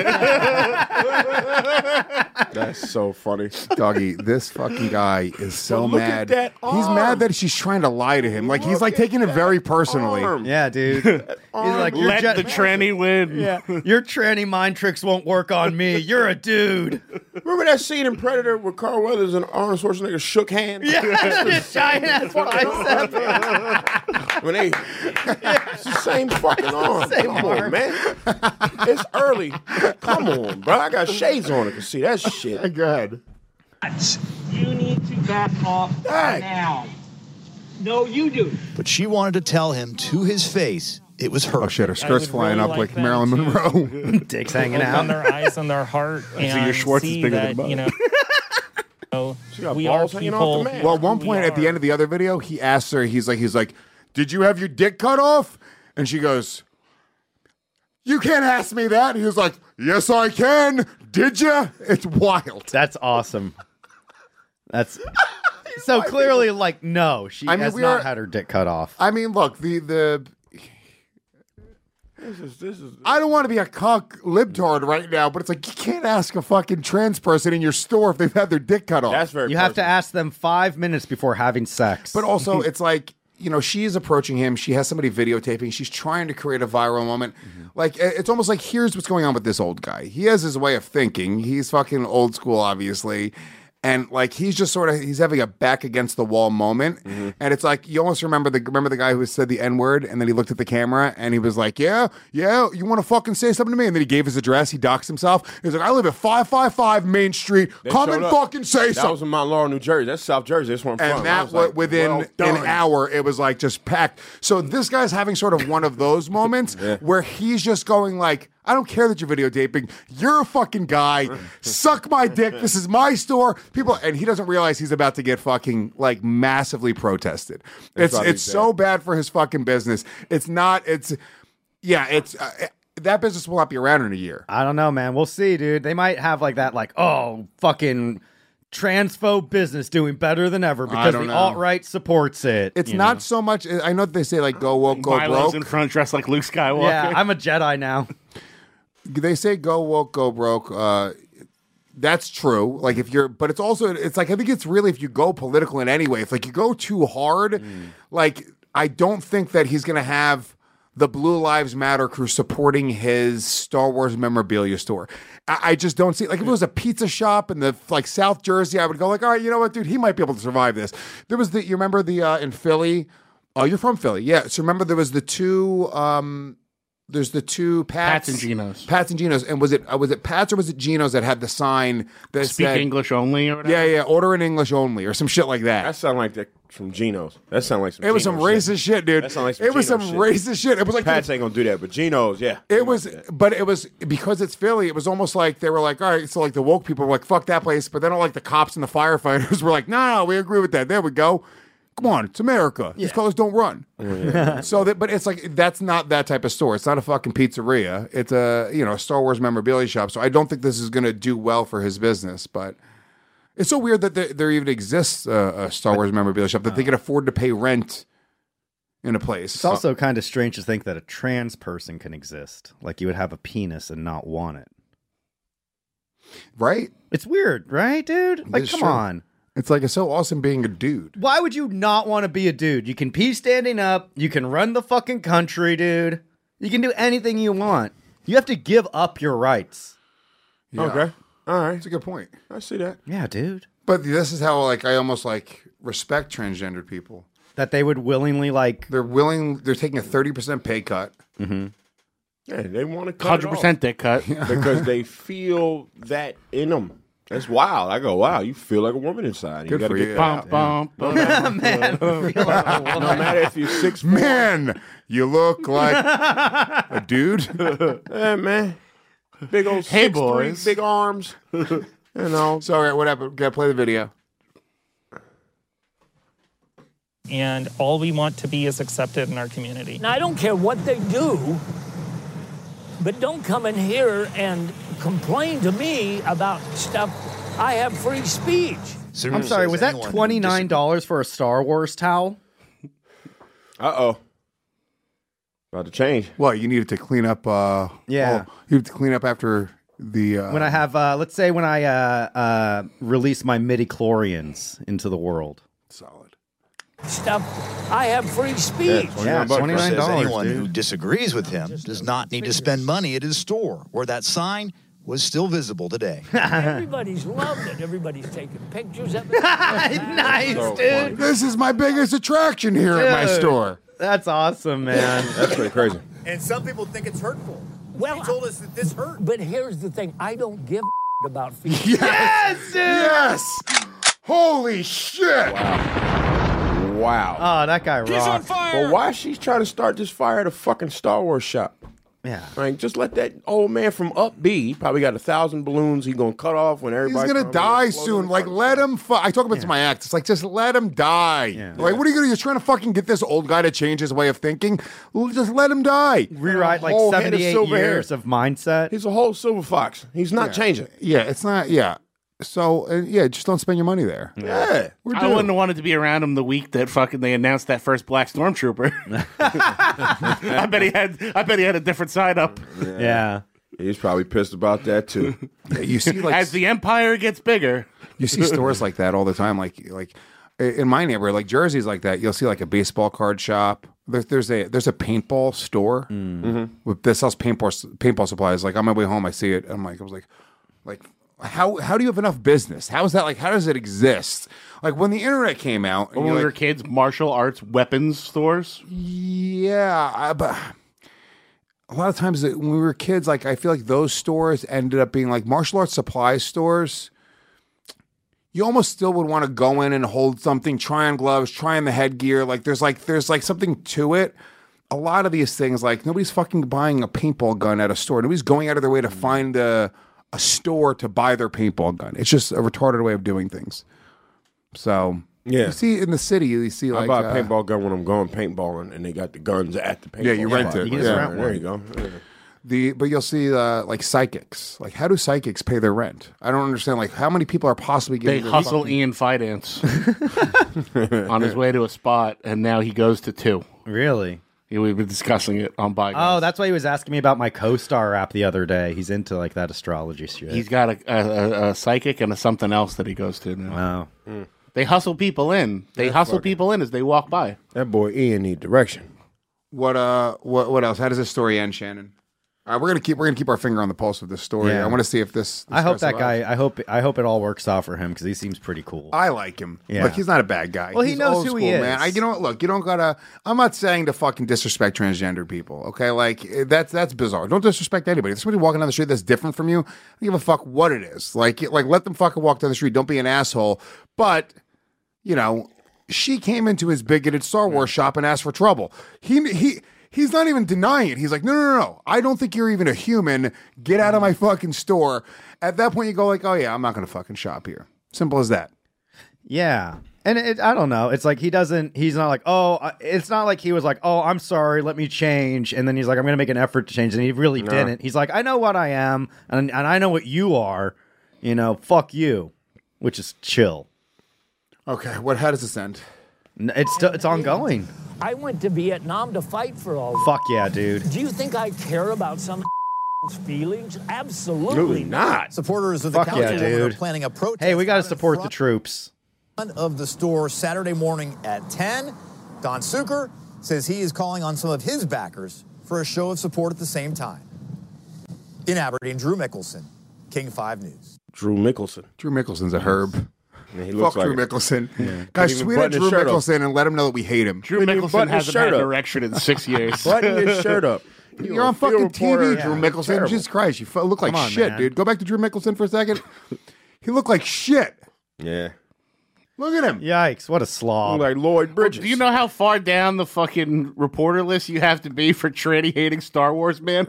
Speaker 10: That's so funny.
Speaker 3: Doggy, this fucking guy is so
Speaker 10: But look at
Speaker 3: mad.
Speaker 10: that
Speaker 3: He's
Speaker 10: arm.
Speaker 3: mad that she's trying to lie to him. Like he's like taking it very personally.
Speaker 8: Yeah, dude. He's like,
Speaker 6: Let the tranny win.
Speaker 8: Yeah, your tranny mind tricks won't work on me. You're a dude.
Speaker 10: Remember that scene in Predator where Carl Weathers and Arnold Schwarzenegger shook hands?
Speaker 8: Yeah, giant ass bicep.
Speaker 10: When they, it's the same fucking arm.
Speaker 8: Same
Speaker 10: Come
Speaker 8: arm.
Speaker 10: on, man. It's early. Come on, bro. I got shades on. I can see that shit.
Speaker 3: Go ahead.
Speaker 12: You need to back off now. No, you do.
Speaker 15: But she wanted to tell him to his face it was her.
Speaker 3: Oh shit, her skirt's
Speaker 16: would
Speaker 3: flying
Speaker 16: really
Speaker 3: up
Speaker 16: like
Speaker 3: like
Speaker 16: them
Speaker 3: Marilyn Monroe.
Speaker 8: Dicks hanging
Speaker 16: Look
Speaker 8: out.
Speaker 16: on their eyes and their heart and
Speaker 6: your Schwartz is
Speaker 16: see
Speaker 6: bigger
Speaker 16: that,
Speaker 6: than mine.
Speaker 10: She got
Speaker 16: we are
Speaker 10: balls hanging off
Speaker 16: people.
Speaker 10: the man.
Speaker 3: Well, at one point at the end of the other video, he asked her, he's like, did you have your dick cut off? And she goes, you can't ask me that. He was like, yes, I can. Did you? It's wild.
Speaker 8: That's awesome. That's so clearly like no, she has not had her dick cut off.
Speaker 3: I mean, look,
Speaker 10: This is
Speaker 3: I don't want to be a cock libtard right now, but it's like you can't ask a fucking trans person in your store if they've had their dick cut off.
Speaker 10: That's very
Speaker 8: You have to ask them 5 minutes before having sex.
Speaker 3: But also, it's like, you know, she's approaching him. She has somebody videotaping. She's trying to create a viral moment. Like, it's almost like, here's what's going on with this old guy. He has his way of thinking. He's fucking old school, obviously. And like he's just sort of he's having a back against the wall moment, and it's like you almost remember the guy who said the N-word, and then he looked at the camera and he was like, yeah, you want to fucking say something to me? And then he gave his address. He doxed himself. He was like, I live at 555 Main Street.
Speaker 10: They
Speaker 3: Come
Speaker 10: showed
Speaker 3: and
Speaker 10: up.
Speaker 3: fucking say
Speaker 10: That
Speaker 3: something.
Speaker 10: was in Mount Laurel, New Jersey. That's South Jersey. That's where I'm from.
Speaker 3: And
Speaker 10: I
Speaker 3: that
Speaker 10: was like,
Speaker 3: within
Speaker 10: well
Speaker 3: an
Speaker 10: done.
Speaker 3: hour, it was like just packed. So this guy's having sort of one of those moments where he's just going like, I don't care that you're videotaping. You're a fucking guy. Suck my dick. This is my store. People, and he doesn't realize he's about to get fucking like massively protested. It's so bad for his fucking business. That business will not be around in a year.
Speaker 8: I don't know, man. We'll see, dude. They might have like that, like, oh, fucking transphobe business doing better than ever because the alt-right supports it.
Speaker 3: It's not so much. I know that they say like go woke, go
Speaker 6: Milo's
Speaker 3: broke.
Speaker 6: in front dressed like Luke Skywalker.
Speaker 8: Yeah, I'm a Jedi now.
Speaker 3: They say go woke, go broke. That's true. Like but it's also, it's like, I think it's really, if you go political in any way, if like you go too hard, like I don't think that he's going to have the Blue Lives Matter crew supporting his Star Wars memorabilia store. I just don't see, like if it was a pizza shop in the like South Jersey, I would go like, all right, you know what, dude, he might be able to survive this. There was you remember in Philly? Oh, you're from Philly. Yeah. So remember there was the two, there's the two
Speaker 6: Pats and Geno's.
Speaker 3: Pats and Geno's. And was it Pats or was it Geno's that had the sign that
Speaker 6: Speak
Speaker 3: said
Speaker 6: English only or whatever?
Speaker 3: Yeah, order in English only or some shit like that.
Speaker 10: That sound like that from Geno's. That sound like some
Speaker 3: It was some racist shit, dude.
Speaker 10: That sound like
Speaker 3: it was some
Speaker 10: Geno's
Speaker 3: racist shit. It was like
Speaker 10: Pats ain't gonna do that, but Geno's, yeah.
Speaker 3: It was because it's Philly, it was almost like they were like, all right, so like the woke people were like, fuck that place, but then all like the cops and the firefighters were like, no, we agree with that. There we go. Come on, it's America. These colors don't run. But it's like, that's not that type of store. It's not a fucking pizzeria. It's a Star Wars memorabilia shop. So I don't think this is going to do well for his business. But it's so weird that there even exists a Star Wars memorabilia shop that they can afford to pay rent in a place.
Speaker 8: It's also kind of strange to think that a trans person can exist. Like you would have a penis and not want it.
Speaker 3: Right?
Speaker 8: It's weird, right, dude? Like, come on.
Speaker 3: It's like, it's so awesome being a dude.
Speaker 8: Why would you not want to be a dude? You can pee standing up. You can run the fucking country, dude. You can do anything you want. You have to give up your rights.
Speaker 3: Yeah.
Speaker 10: Okay. All right.
Speaker 3: That's a good point.
Speaker 10: I see that.
Speaker 8: Yeah, dude.
Speaker 3: But this is how like I almost like respect transgendered people.
Speaker 8: That they would willingly they're
Speaker 3: taking a 30% pay cut.
Speaker 8: Mm-hmm.
Speaker 10: Yeah, they want to cut
Speaker 6: 100% dick cut.
Speaker 10: because they feel that in them. That's wild. I go, wow, you feel like a woman inside.
Speaker 3: Good
Speaker 10: you gotta
Speaker 3: for
Speaker 10: get
Speaker 3: you.
Speaker 10: that out.
Speaker 8: Man, I feel like a woman.
Speaker 10: No matter if you're 6'4".
Speaker 3: Man, you look like a dude.
Speaker 10: Yeah, man. Big old 6'3",
Speaker 6: boys.
Speaker 10: big arms. You know.
Speaker 3: Sorry, what happened? Gotta play the video.
Speaker 16: And all we want to be is accepted in our community.
Speaker 12: Now, I don't care what they do, but don't come in here and complain to me about stuff. I have free speech.
Speaker 8: I'm sorry, was that $29 for a Star Wars towel?
Speaker 10: Uh-oh. About to change.
Speaker 3: Well, you needed to clean up. You need to clean up after the.
Speaker 8: When I have, let's say, when I release my midi-chlorians into the world.
Speaker 3: Solid.
Speaker 12: Stuff. I have free speech.
Speaker 8: Yeah, $29.
Speaker 15: Says anyone
Speaker 8: dude.
Speaker 15: who disagrees with him does not need to spend money at his store, where that sign was still visible today.
Speaker 12: Everybody's loved it. Everybody's taking pictures of it.
Speaker 8: Nice, dude.
Speaker 3: This is my biggest attraction here at my store.
Speaker 8: That's awesome, man.
Speaker 10: That's pretty crazy.
Speaker 17: And some people think it's hurtful.
Speaker 12: Well,
Speaker 17: He told us that this hurt.
Speaker 12: But here's the thing. I don't give a about feet.
Speaker 3: Yes, dude. Yes. Holy shit.
Speaker 10: Wow.
Speaker 8: Oh, that guy rocks.
Speaker 17: He's on fire.
Speaker 10: Well, why is she trying to start this fire at a fucking Star Wars shop?
Speaker 8: Yeah.
Speaker 10: Like, just let that old man from Up be. He probably got 1,000 balloons. He's going to cut off when everybody.
Speaker 3: He's gonna die soon. Like, let him. I talk about this in my act. It's like, just let him die.
Speaker 8: Yeah.
Speaker 3: Like, what are you gonna do? You're trying to fucking get this old guy to change his way of thinking. Well, just let him die.
Speaker 8: Rewrite like
Speaker 10: Whole head of
Speaker 8: 78
Speaker 10: silver hair.
Speaker 8: years of mindset.
Speaker 10: He's a whole silver fox. He's not changing.
Speaker 3: Yeah, it's not. Yeah. So just don't spend your money there.
Speaker 10: Yeah.
Speaker 6: I wouldn't have wanted to be around him the week that fucking they announced that first black stormtrooper. I bet he had a different side up.
Speaker 8: Yeah.
Speaker 10: He's probably pissed about that too.
Speaker 3: Yeah, you see, like,
Speaker 6: as the empire gets bigger,
Speaker 3: you see stores like that all the time. Like in my neighborhood, like Jersey's like that. You'll see like a baseball card shop. There's a paintball store that sells paintball supplies. Like on my way home, I see it. I was like. How do you have enough business? How is that how does it exist? Like when the internet came out,
Speaker 6: when we were kids, martial arts weapons stores.
Speaker 3: Yeah, but a lot of times when we were kids, like I feel like those stores ended up being like martial arts supply stores. You almost still would want to go in and hold something, try on gloves, try on the headgear. Like there's something to it. a lot of these things, like nobody's fucking buying a paintball gun at a store. Nobody's going out of their way to find a store to buy their paintball gun. It's just a retarded way of doing things. So you see in the city, you see like
Speaker 10: I buy a paintball gun when I'm going paintballing, and they got the guns at the paintball.
Speaker 3: Yeah, you rent it.
Speaker 10: You just rent one. There you go. Yeah.
Speaker 3: But you'll see like psychics. Like, how do psychics pay their rent? I don't understand. Like, how many people are possibly getting?
Speaker 6: They hustle Ian Fidance on his way to a spot, and now he goes to 2.
Speaker 8: Really?
Speaker 6: Yeah, we've been discussing it on Bye Guys.
Speaker 8: Oh, that's why he was asking me about my CoStar app the other day. He's into like that astrology shit.
Speaker 6: He's got a psychic and a something else that he goes to now.
Speaker 8: Wow.
Speaker 6: They hustle people in. They hustle people in as they walk by.
Speaker 10: That boy Ian need direction.
Speaker 3: What else? How does this story end, Shannon? We're gonna keep our finger on the pulse of this story.
Speaker 8: Yeah.
Speaker 3: I want to see if this
Speaker 8: I hope
Speaker 3: guy
Speaker 8: that guy. I hope it all works out for him because he seems pretty cool.
Speaker 3: I like him.
Speaker 8: Yeah.
Speaker 3: Look, he's not a bad guy.
Speaker 8: Well, he
Speaker 3: He's
Speaker 8: knows
Speaker 3: old
Speaker 8: who
Speaker 3: school,
Speaker 8: he is.
Speaker 3: man. You know what? Look, you don't gotta. I'm not saying to fucking disrespect transgender people. Okay, like that's bizarre. Don't disrespect anybody. If there's somebody walking down the street that's different from you, I don't give a fuck what it is. Like let them fucking walk down the street. Don't be an asshole. But you know, she came into his bigoted Star Wars shop and asked for trouble. He's not even denying it. He's like, no. I don't think you're even a human. Get out of my fucking store. At that point, you go like, oh yeah, I'm not going to fucking shop here. Simple as that.
Speaker 8: Yeah. And I don't know. It's like he's not like, it's not like he was like, oh, I'm sorry, let me change. And then he's like, I'm going to make an effort to change. And he really didn't. He's like, I know what I am. And I know what you are. You know, fuck you. Which is chill.
Speaker 3: Okay. How does this end?
Speaker 8: It's ongoing.
Speaker 12: I went to Vietnam to fight for all.
Speaker 8: Fuck yeah, dude.
Speaker 12: Do you think I care about some feelings? Absolutely not.
Speaker 15: Supporters of the
Speaker 8: Fuck yeah,
Speaker 15: councilwoman are
Speaker 8: dude.
Speaker 15: planning a protest.
Speaker 8: Hey, we got to support the troops.
Speaker 15: Of the store Saturday morning at 10. Don Zucker says he is calling on some of his backers for a show of support at the same time. In Aberdeen, Drew Mickelson, King 5 News.
Speaker 10: Drew
Speaker 3: Mickelson's a herb.
Speaker 10: Yeah, he
Speaker 3: Fuck
Speaker 10: looks
Speaker 3: Drew
Speaker 10: like
Speaker 3: Mickelson.
Speaker 10: Yeah.
Speaker 3: Guys,
Speaker 10: Couldn't even
Speaker 3: tweet at
Speaker 10: button his
Speaker 3: Drew
Speaker 10: shirt up.
Speaker 3: Mickelson and let him know that we hate him.
Speaker 6: Drew Mickelson hasn't had an erection in 6 years.
Speaker 10: Button his shirt up.
Speaker 3: You're on fucking TV,
Speaker 10: Yeah,
Speaker 3: Drew Mickelson.
Speaker 10: terrible.
Speaker 3: Jesus Christ, you look like
Speaker 8: Come on,
Speaker 3: shit,
Speaker 8: man.
Speaker 3: dude. Go back to Drew Mickelson for a second. He looked like shit.
Speaker 10: Yeah.
Speaker 3: Look at him.
Speaker 8: Yikes, what a slob.
Speaker 10: Like Lloyd Bridges.
Speaker 6: Do you know how far down the fucking reporter list you have to be for tranny hating Star Wars, man?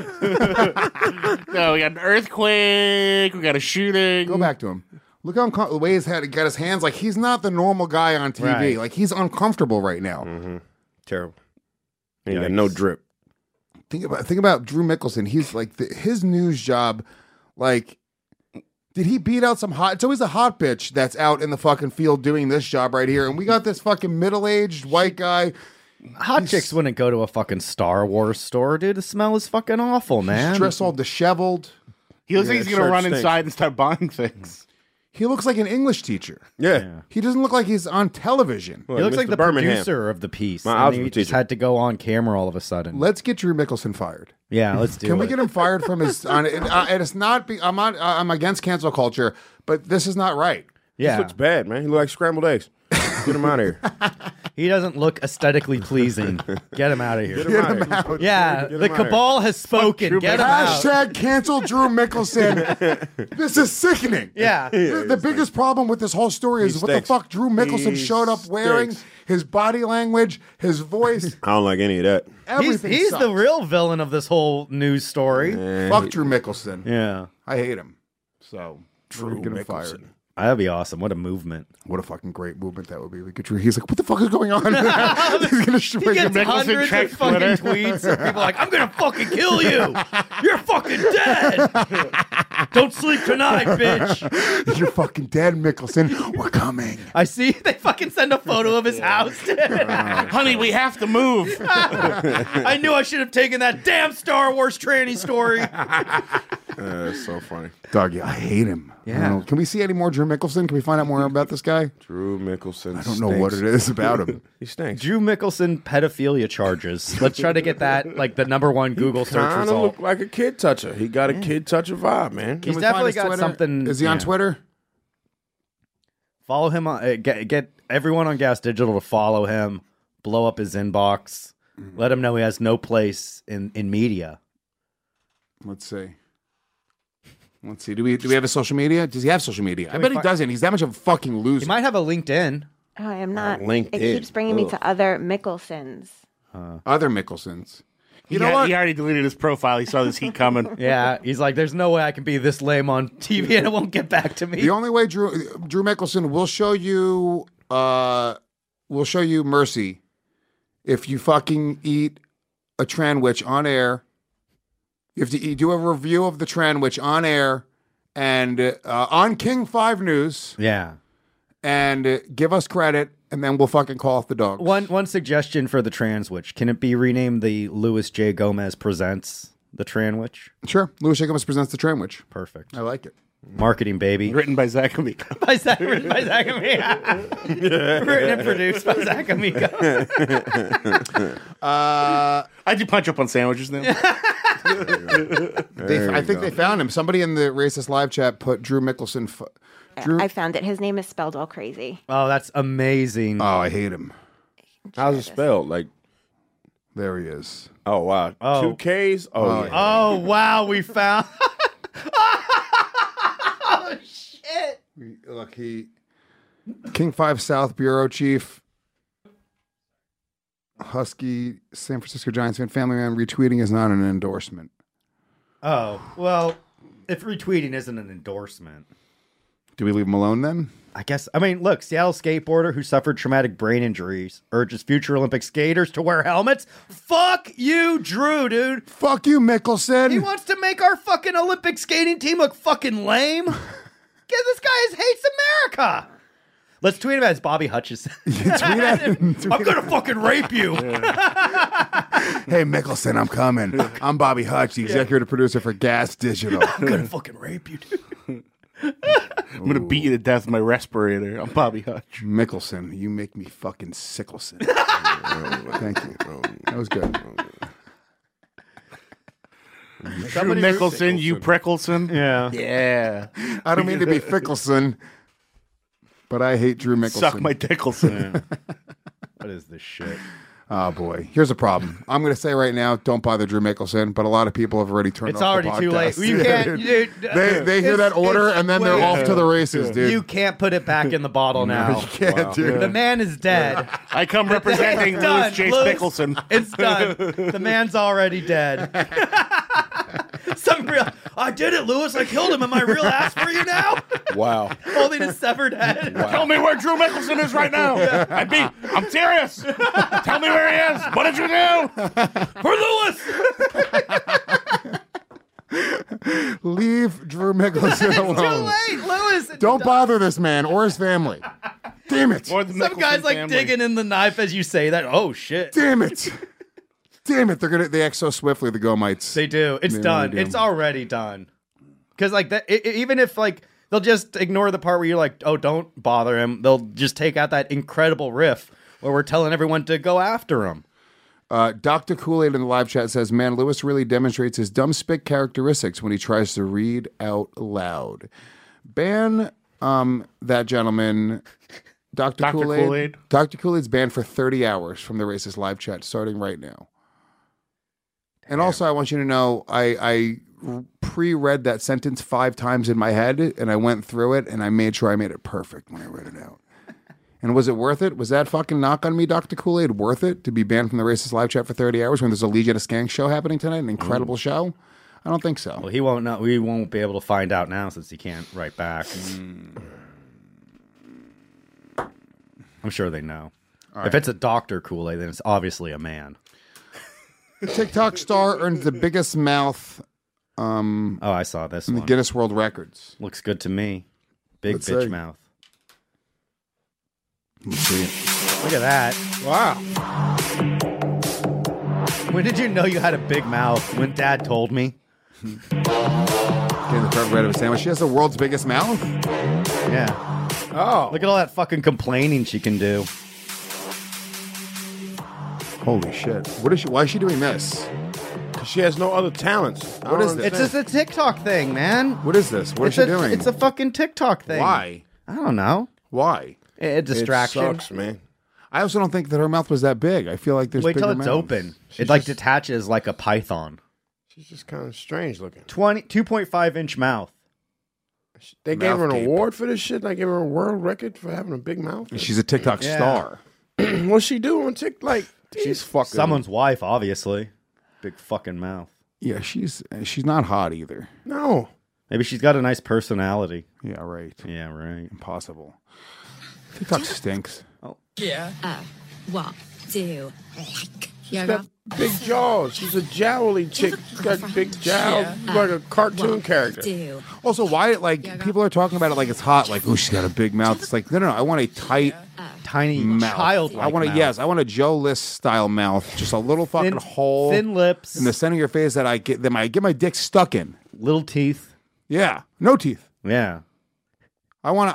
Speaker 6: No, we got an earthquake. We got a shooting.
Speaker 3: Go back to him. Look how the way he got his hands. Like, he's not the normal guy on TV.
Speaker 8: Right.
Speaker 3: Like, he's uncomfortable right now.
Speaker 10: Mm-hmm. Terrible. He got no drip.
Speaker 3: Think about Drew Mickelson. He's like his news job. Like, did he beat out some hot? It's always a hot bitch that's out in the fucking field doing this job right here, and we got this fucking middle-aged white guy.
Speaker 8: Hot chicks wouldn't go to a fucking Star Wars store, dude. The smell is fucking awful, man.
Speaker 3: He's dressed all disheveled.
Speaker 6: He looks like he's going to
Speaker 10: shirt
Speaker 6: run
Speaker 10: stinks.
Speaker 6: inside and start buying things.
Speaker 3: He looks like an English teacher.
Speaker 10: Yeah.
Speaker 3: He doesn't look like he's on television.
Speaker 8: He looks like
Speaker 10: Mr.
Speaker 8: the
Speaker 10: Birmingham.
Speaker 8: producer of the piece.
Speaker 10: My
Speaker 8: and
Speaker 10: algebra
Speaker 8: he just
Speaker 10: teacher.
Speaker 8: had to go on camera all of a sudden.
Speaker 3: Let's get Drew Mickelson fired.
Speaker 8: Yeah, let's do it.
Speaker 3: Can we get him fired from his? And it's not. I'm against cancel culture, but this is not right.
Speaker 8: Yeah.
Speaker 10: This looks bad, man. He looks like scrambled eggs. Get him out of here.
Speaker 8: He doesn't look aesthetically pleasing. Get him out of here.
Speaker 10: Get him out.
Speaker 8: Yeah,
Speaker 10: Get him
Speaker 8: the
Speaker 10: out of here.
Speaker 8: cabal has spoken. Get him out.
Speaker 3: Hashtag cancel Drew Mickelson. This is sickening.
Speaker 8: Yeah.
Speaker 3: The biggest problem with this whole story is what the
Speaker 10: stinks.
Speaker 3: fuck Drew Mickelson
Speaker 10: He
Speaker 3: showed up wearing,
Speaker 10: stinks.
Speaker 3: his body language, his voice.
Speaker 10: I don't like any of that.
Speaker 3: Everything
Speaker 8: He's
Speaker 3: sucks.
Speaker 8: the real villain of this whole news story.
Speaker 3: Fuck Drew Mickelson.
Speaker 8: Yeah.
Speaker 3: I hate him. So
Speaker 10: Drew
Speaker 3: get him
Speaker 10: Mickelson.
Speaker 3: fired.
Speaker 8: That'd be awesome. What a movement.
Speaker 3: What a fucking great movement that would be. Look at Drew. He's like, what the fuck is going on? He's gonna
Speaker 8: He gets hundreds of fucking tweets and people are like, I'm gonna fucking kill you. You're fucking dead. Don't sleep tonight, bitch.
Speaker 3: You're fucking dead, Mickelson. We're coming.
Speaker 8: I see they fucking send a photo of his house.
Speaker 6: Honey, we have to move.
Speaker 8: I knew I should have taken that damn Star Wars tranny story.
Speaker 10: That's so funny.
Speaker 3: Doggy, I hate him.
Speaker 8: Yeah.
Speaker 3: I don't know. Can we see any more Drew Mickelson? Can we find out more about this guy?
Speaker 10: Drew Mickelson.
Speaker 3: I don't know what it is about him.
Speaker 10: He stinks.
Speaker 8: Drew Mickelson pedophilia charges. Let's try to get that like the #1 Google search
Speaker 10: Kind of
Speaker 8: result.
Speaker 10: look like a kid toucher. He got a kid toucher vibe, man.
Speaker 8: He's
Speaker 3: we
Speaker 8: definitely
Speaker 3: find his
Speaker 8: got
Speaker 3: Twitter?
Speaker 8: something.
Speaker 3: Is he on
Speaker 8: yeah.
Speaker 3: Twitter?
Speaker 8: Follow him on. Get everyone on Gas Digital to follow him. Blow up his inbox. Let him know he has no place in media.
Speaker 3: Let's see. Do we have a social media? Does he have social media? I
Speaker 8: Can we
Speaker 3: bet he
Speaker 8: fi-
Speaker 3: doesn't. He's that much of a fucking
Speaker 8: He
Speaker 3: loser.
Speaker 8: might have a LinkedIn.
Speaker 1: Oh, I am not.
Speaker 10: LinkedIn.
Speaker 1: It keeps bringing me
Speaker 10: Ugh.
Speaker 1: to other Mickelsons.
Speaker 3: Other Mickelsons.
Speaker 6: You know what? He already deleted his profile. He saw this heat coming.
Speaker 8: Yeah, he's like, there's no way I can be this lame on TV and it won't get back to me.
Speaker 3: The only way Drew Mickelson will show you mercy if you fucking eat a Tranwich on air. You have to do a review of the Tranwich on air and on King 5 News.
Speaker 8: Yeah.
Speaker 3: And give us credit, and then we'll fucking call off the dogs.
Speaker 8: One suggestion for the Transwich. Can it be renamed the Louis J. Gomez Presents the Tranwich?
Speaker 3: Sure. Louis J. Gomez Presents the Tranwich.
Speaker 8: Perfect.
Speaker 3: I like it.
Speaker 8: Marketing, baby.
Speaker 6: Written by Zach Amico.
Speaker 8: Written by Zach Amico. Written and produced by Zach Amico.
Speaker 6: I do punch up on sandwiches now.
Speaker 3: I think they found him. Somebody in the Racist Live chat put Drew Mickelson...
Speaker 1: I found it. His name is spelled all crazy.
Speaker 8: Oh, that's amazing.
Speaker 3: Oh, I hate him.
Speaker 10: How's it spelled? Like,
Speaker 3: there he is.
Speaker 10: Oh wow,
Speaker 8: Oh.
Speaker 10: 2 Ks. Oh, yeah.
Speaker 8: Oh, wow, we found... oh, shit.
Speaker 3: Look, King 5 South Bureau Chief, Husky, San Francisco Giants fan, family man, retweeting is not an endorsement.
Speaker 8: Oh, well, if retweeting isn't an endorsement...
Speaker 3: Do we leave him alone then?
Speaker 8: I guess. I mean, look, Seattle skateboarder who suffered traumatic brain injuries urges future Olympic skaters to wear helmets. Fuck you, Drew, dude.
Speaker 3: Fuck you, Mickelson.
Speaker 8: He wants to make our fucking Olympic skating team look fucking lame. This guy hates America. Let's tweet him as Bobby Hutchison. I'm gonna fucking rape you.
Speaker 3: Hey, Mickelson, I'm coming. I'm Bobby Hutch, the executive producer for Gas Digital.
Speaker 8: I'm gonna fucking rape you, dude.
Speaker 6: I'm going to beat you to death with my respirator. I'm Bobby Hutch.
Speaker 3: Mickelson, you make me fucking Sickleson. Thank you. That was good.
Speaker 6: Drew Mickelson, you Prickleson.
Speaker 8: Yeah.
Speaker 6: Yeah.
Speaker 3: I don't mean to be Fickelson, but I hate Drew Mickelson.
Speaker 6: Suck my Dickelson.
Speaker 8: What is this shit?
Speaker 3: Oh, boy. Here's a problem. I'm going to say right now, don't bother Drew Mickelson, but a lot of people have already turned
Speaker 8: It's
Speaker 3: off the
Speaker 8: already too
Speaker 3: podcast.
Speaker 8: late. You can't. Dude,
Speaker 3: They hear that order, and then they're off to the races, dude.
Speaker 8: You can't put it back in the bottle now.
Speaker 3: You can't, dude.
Speaker 8: The man is dead.
Speaker 6: I come representing
Speaker 8: It's
Speaker 6: Louis
Speaker 8: done.
Speaker 6: Chase
Speaker 8: Louis,
Speaker 6: Mickelson.
Speaker 8: It's done. The man's already dead. I did it, Louis. I killed him. Am I real ass for you now?
Speaker 10: Wow.
Speaker 8: Holding his severed head.
Speaker 10: Wow.
Speaker 6: Tell me where Drew Mickelson is right now. I'm serious. Tell me where he is. What did you do? For Louis.
Speaker 3: Leave Drew Mickelson alone.
Speaker 8: It's too late, Louis.
Speaker 3: Don't bother this man or his family. Damn it.
Speaker 6: Or the
Speaker 8: Some
Speaker 6: Mickelson
Speaker 8: guy's like
Speaker 6: family.
Speaker 8: digging in the knife as you say that. Oh shit.
Speaker 3: Damn it. Damn it. They act so swiftly, the Gomites.
Speaker 8: They do. It's
Speaker 3: They
Speaker 8: done.
Speaker 3: really do.
Speaker 8: It's already done. Because like that, even if like they'll just ignore the part where you're like, oh, don't bother him. They'll just take out that incredible riff where we're telling everyone to go after him.
Speaker 3: Dr. Kool-Aid in the live chat says, man, Lewis really demonstrates his dumb spit characteristics when he tries to read out loud. Ban that gentleman, Dr. Kool-Aid. Dr. Kool-Aid's banned for 30 hours from the Racist live chat starting right now. And also, I want you to know, I pre-read that sentence 5 times in my head, and I went through it, and I made sure I made it perfect when I read it out. And was it worth it? Was that fucking knock on me, Dr. Kool-Aid, worth it to be banned from the Racist live chat for 30 hours when there's a Legion of Skanks show happening tonight? An incredible show? I don't think so.
Speaker 8: Well, he won't know. We won't be able to find out now since he can't write back. I'm sure they know.
Speaker 3: Right.
Speaker 8: If it's a Dr. Kool-Aid, then it's obviously a man.
Speaker 3: TikTok star earns the biggest mouth
Speaker 8: Oh, I saw this
Speaker 3: in the
Speaker 8: one.
Speaker 3: Guinness World Records.
Speaker 8: Looks good to me. Big
Speaker 3: Let's
Speaker 8: bitch
Speaker 3: see.
Speaker 8: mouth.
Speaker 3: Let's see it.
Speaker 8: Look at that.
Speaker 10: Wow.
Speaker 8: When did you know you had a big mouth? When Dad told me.
Speaker 3: Getting the perfect red of a sandwich. She has the world's biggest mouth?
Speaker 8: Yeah.
Speaker 10: Oh.
Speaker 8: Look at all that fucking complaining she can do.
Speaker 3: Holy shit. What is she? Why is she doing this?
Speaker 10: She has no other talents.
Speaker 3: What is this?
Speaker 8: It's just a TikTok thing, man.
Speaker 3: What is this? What is she doing?
Speaker 8: It's a fucking TikTok thing.
Speaker 3: Why?
Speaker 8: I don't know.
Speaker 3: Why?
Speaker 8: A distraction.
Speaker 10: It sucks, man.
Speaker 3: I also don't think that her mouth was that big. I feel like there's
Speaker 8: Wait till
Speaker 3: bigger
Speaker 8: it's
Speaker 3: mouths.
Speaker 8: open.
Speaker 10: She's
Speaker 8: It like
Speaker 10: just-
Speaker 8: detaches like a python.
Speaker 10: She's just kind of strange looking.
Speaker 8: 2.5 inch mouth.
Speaker 10: They gave her an
Speaker 3: Mouth gape.
Speaker 10: award for this shit. They gave her a world record for having a big mouth.
Speaker 3: She's a TikTok
Speaker 8: Yeah.
Speaker 3: star.
Speaker 10: What's she doing? Like she's fucking
Speaker 8: someone's wife, obviously. Big fucking mouth.
Speaker 3: Yeah, she's not hot either.
Speaker 10: No.
Speaker 8: Maybe she's got a nice personality.
Speaker 3: Yeah, right.
Speaker 8: Yeah, right.
Speaker 3: Impossible. TikTok stinks.
Speaker 8: Oh.
Speaker 18: Yeah. What do
Speaker 10: She's got big jaws. She's a jowly chick. She's got big jowls. She's like a cartoon character.
Speaker 3: Also, why people are talking about it like it's hot, like, oh, she's got a big mouth. It's like, no, I want a tight,
Speaker 8: tiny
Speaker 3: mouth.
Speaker 8: childlike
Speaker 3: I want
Speaker 8: mouth.
Speaker 3: I want a Joe List style mouth, just a little fucking hole,
Speaker 8: thin lips
Speaker 3: in the center of your face that I get my dick stuck in.
Speaker 8: Little teeth.
Speaker 3: Yeah, no teeth.
Speaker 8: Yeah.
Speaker 3: I want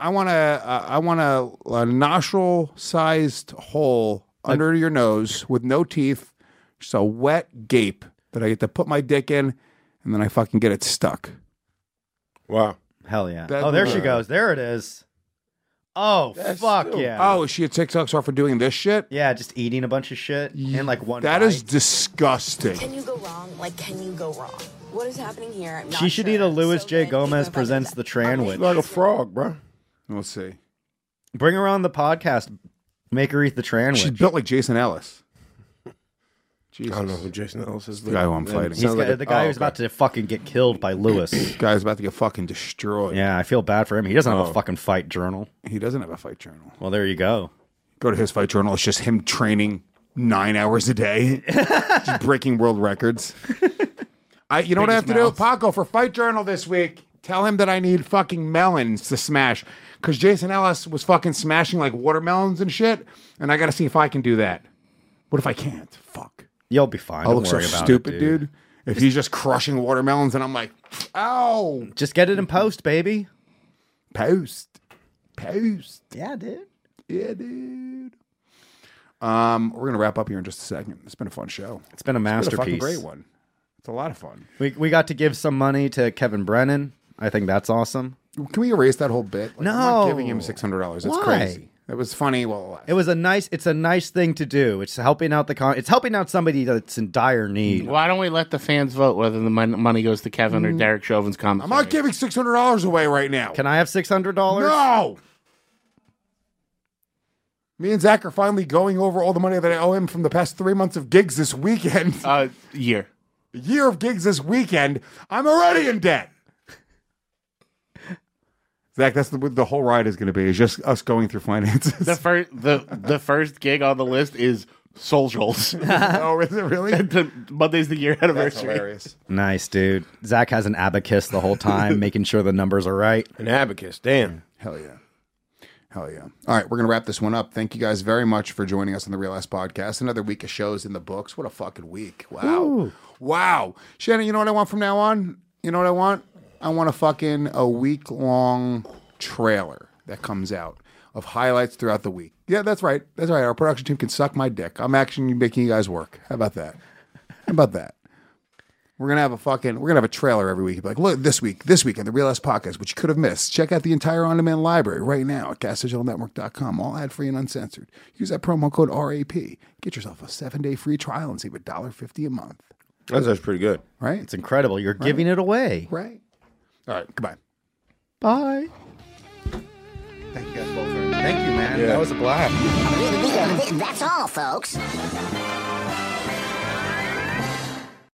Speaker 3: a nostril-sized hole under your nose with no teeth, just a wet gape that I get to put my dick in, and then I fucking get it stuck.
Speaker 10: Wow.
Speaker 8: Hell yeah. There she goes. There it is. Oh, fuck yeah.
Speaker 3: Oh, is she a TikTok star for doing this shit?
Speaker 8: Yeah, just eating a bunch of shit in like one
Speaker 3: That
Speaker 8: bite.
Speaker 3: is disgusting.
Speaker 19: Can you go wrong? Like, can you go wrong? What is happening here? I'm not
Speaker 8: She should
Speaker 19: sure.
Speaker 8: eat a Louis J. Gomez presents the Tranwich.
Speaker 10: Like a frog, bro.
Speaker 3: We'll see.
Speaker 8: Bring her on the podcast. Make her eat the Tranwich.
Speaker 3: She's built like Jason Ellis.
Speaker 10: Jesus. I don't know who Jason Ellis is.
Speaker 3: The guy who I'm fighting.
Speaker 8: He's the guy who's about to fucking get killed by Lewis.
Speaker 3: Guy's about to get fucking destroyed.
Speaker 8: Yeah, I feel bad for him. He doesn't have a fucking fight journal.
Speaker 3: He doesn't have a fight journal.
Speaker 8: Well, there you go.
Speaker 3: Go to his fight journal. It's just him training 9 hours a day, just breaking world records. You know what I have to do, Paco, for fight journal this week? Tell him that I need fucking melons to smash, because Jason Ellis was fucking smashing like watermelons and shit, and I got to see if I can do that. What if I can't? Fuck.
Speaker 8: You'll be fine.
Speaker 3: I'll
Speaker 8: Don't
Speaker 3: look so
Speaker 8: worry about
Speaker 3: stupid,
Speaker 8: it,
Speaker 3: dude. If he's just crushing watermelons and I'm like, ow.
Speaker 8: Just get it in post, baby.
Speaker 3: Post.
Speaker 8: Yeah, dude.
Speaker 3: Yeah, dude. We're going to wrap up here in just a second. It's been a fun show.
Speaker 8: It's been a
Speaker 3: It's
Speaker 8: masterpiece.
Speaker 3: been a fucking great one. It's a lot of fun.
Speaker 8: We got to give some money to Kevin Brennan. I think that's awesome.
Speaker 3: Can we erase that whole bit? Like,
Speaker 8: No.
Speaker 3: I'm not giving him $600. That's
Speaker 8: Why?
Speaker 3: crazy. It was funny. Well,
Speaker 8: It's a nice thing to do. It's helping out it's helping out somebody that's in dire need.
Speaker 6: Why don't we let the fans vote whether the money goes to Kevin or Derek Chauvin's comment?
Speaker 3: I'm not giving $600 away right now.
Speaker 8: Can I have $600?
Speaker 3: No. Me and Zach are finally going over all the money that I owe him from the past 3 months of gigs this weekend.
Speaker 6: Year.
Speaker 3: A year of gigs this weekend. I'm already in debt. Zach, that's the whole ride is going to be. Is just us going through finances.
Speaker 6: The first gig on the list is Socials.
Speaker 3: Oh, is it really?
Speaker 6: Monday's the year anniversary.
Speaker 3: That's hilarious.
Speaker 8: Nice, dude. Zach has an abacus the whole time, making sure the numbers are right.
Speaker 10: An abacus, damn.
Speaker 3: Hell yeah. Hell yeah. All right, we're going to wrap this one up. Thank you guys very much for joining us on the Real Ass Podcast. Another week of shows in the books. What a fucking week. Wow.
Speaker 8: Ooh.
Speaker 3: Wow. Shannon, you know what I want from now on? You know what I want? I want a week-long trailer that comes out of highlights throughout the week. Yeah, that's right. That's right. Our production team can suck my dick. I'm actually making you guys work. How about that? We're gonna have a trailer every week. Like, look, this week in the Real Ass Podcast, which you could have missed. Check out the entire on-demand library right now at GasDigitalNetwork.com, all ad-free and uncensored. Use that promo code RAP. Get yourself a 7-day free trial and save $1.50 a month.
Speaker 10: That's pretty good.
Speaker 3: Right?
Speaker 8: It's incredible. You're giving it away.
Speaker 3: Right. All right. Goodbye.
Speaker 8: Bye.
Speaker 3: Thank you guys both.
Speaker 8: Thank you, man. That was a blast.
Speaker 20: That's all, folks.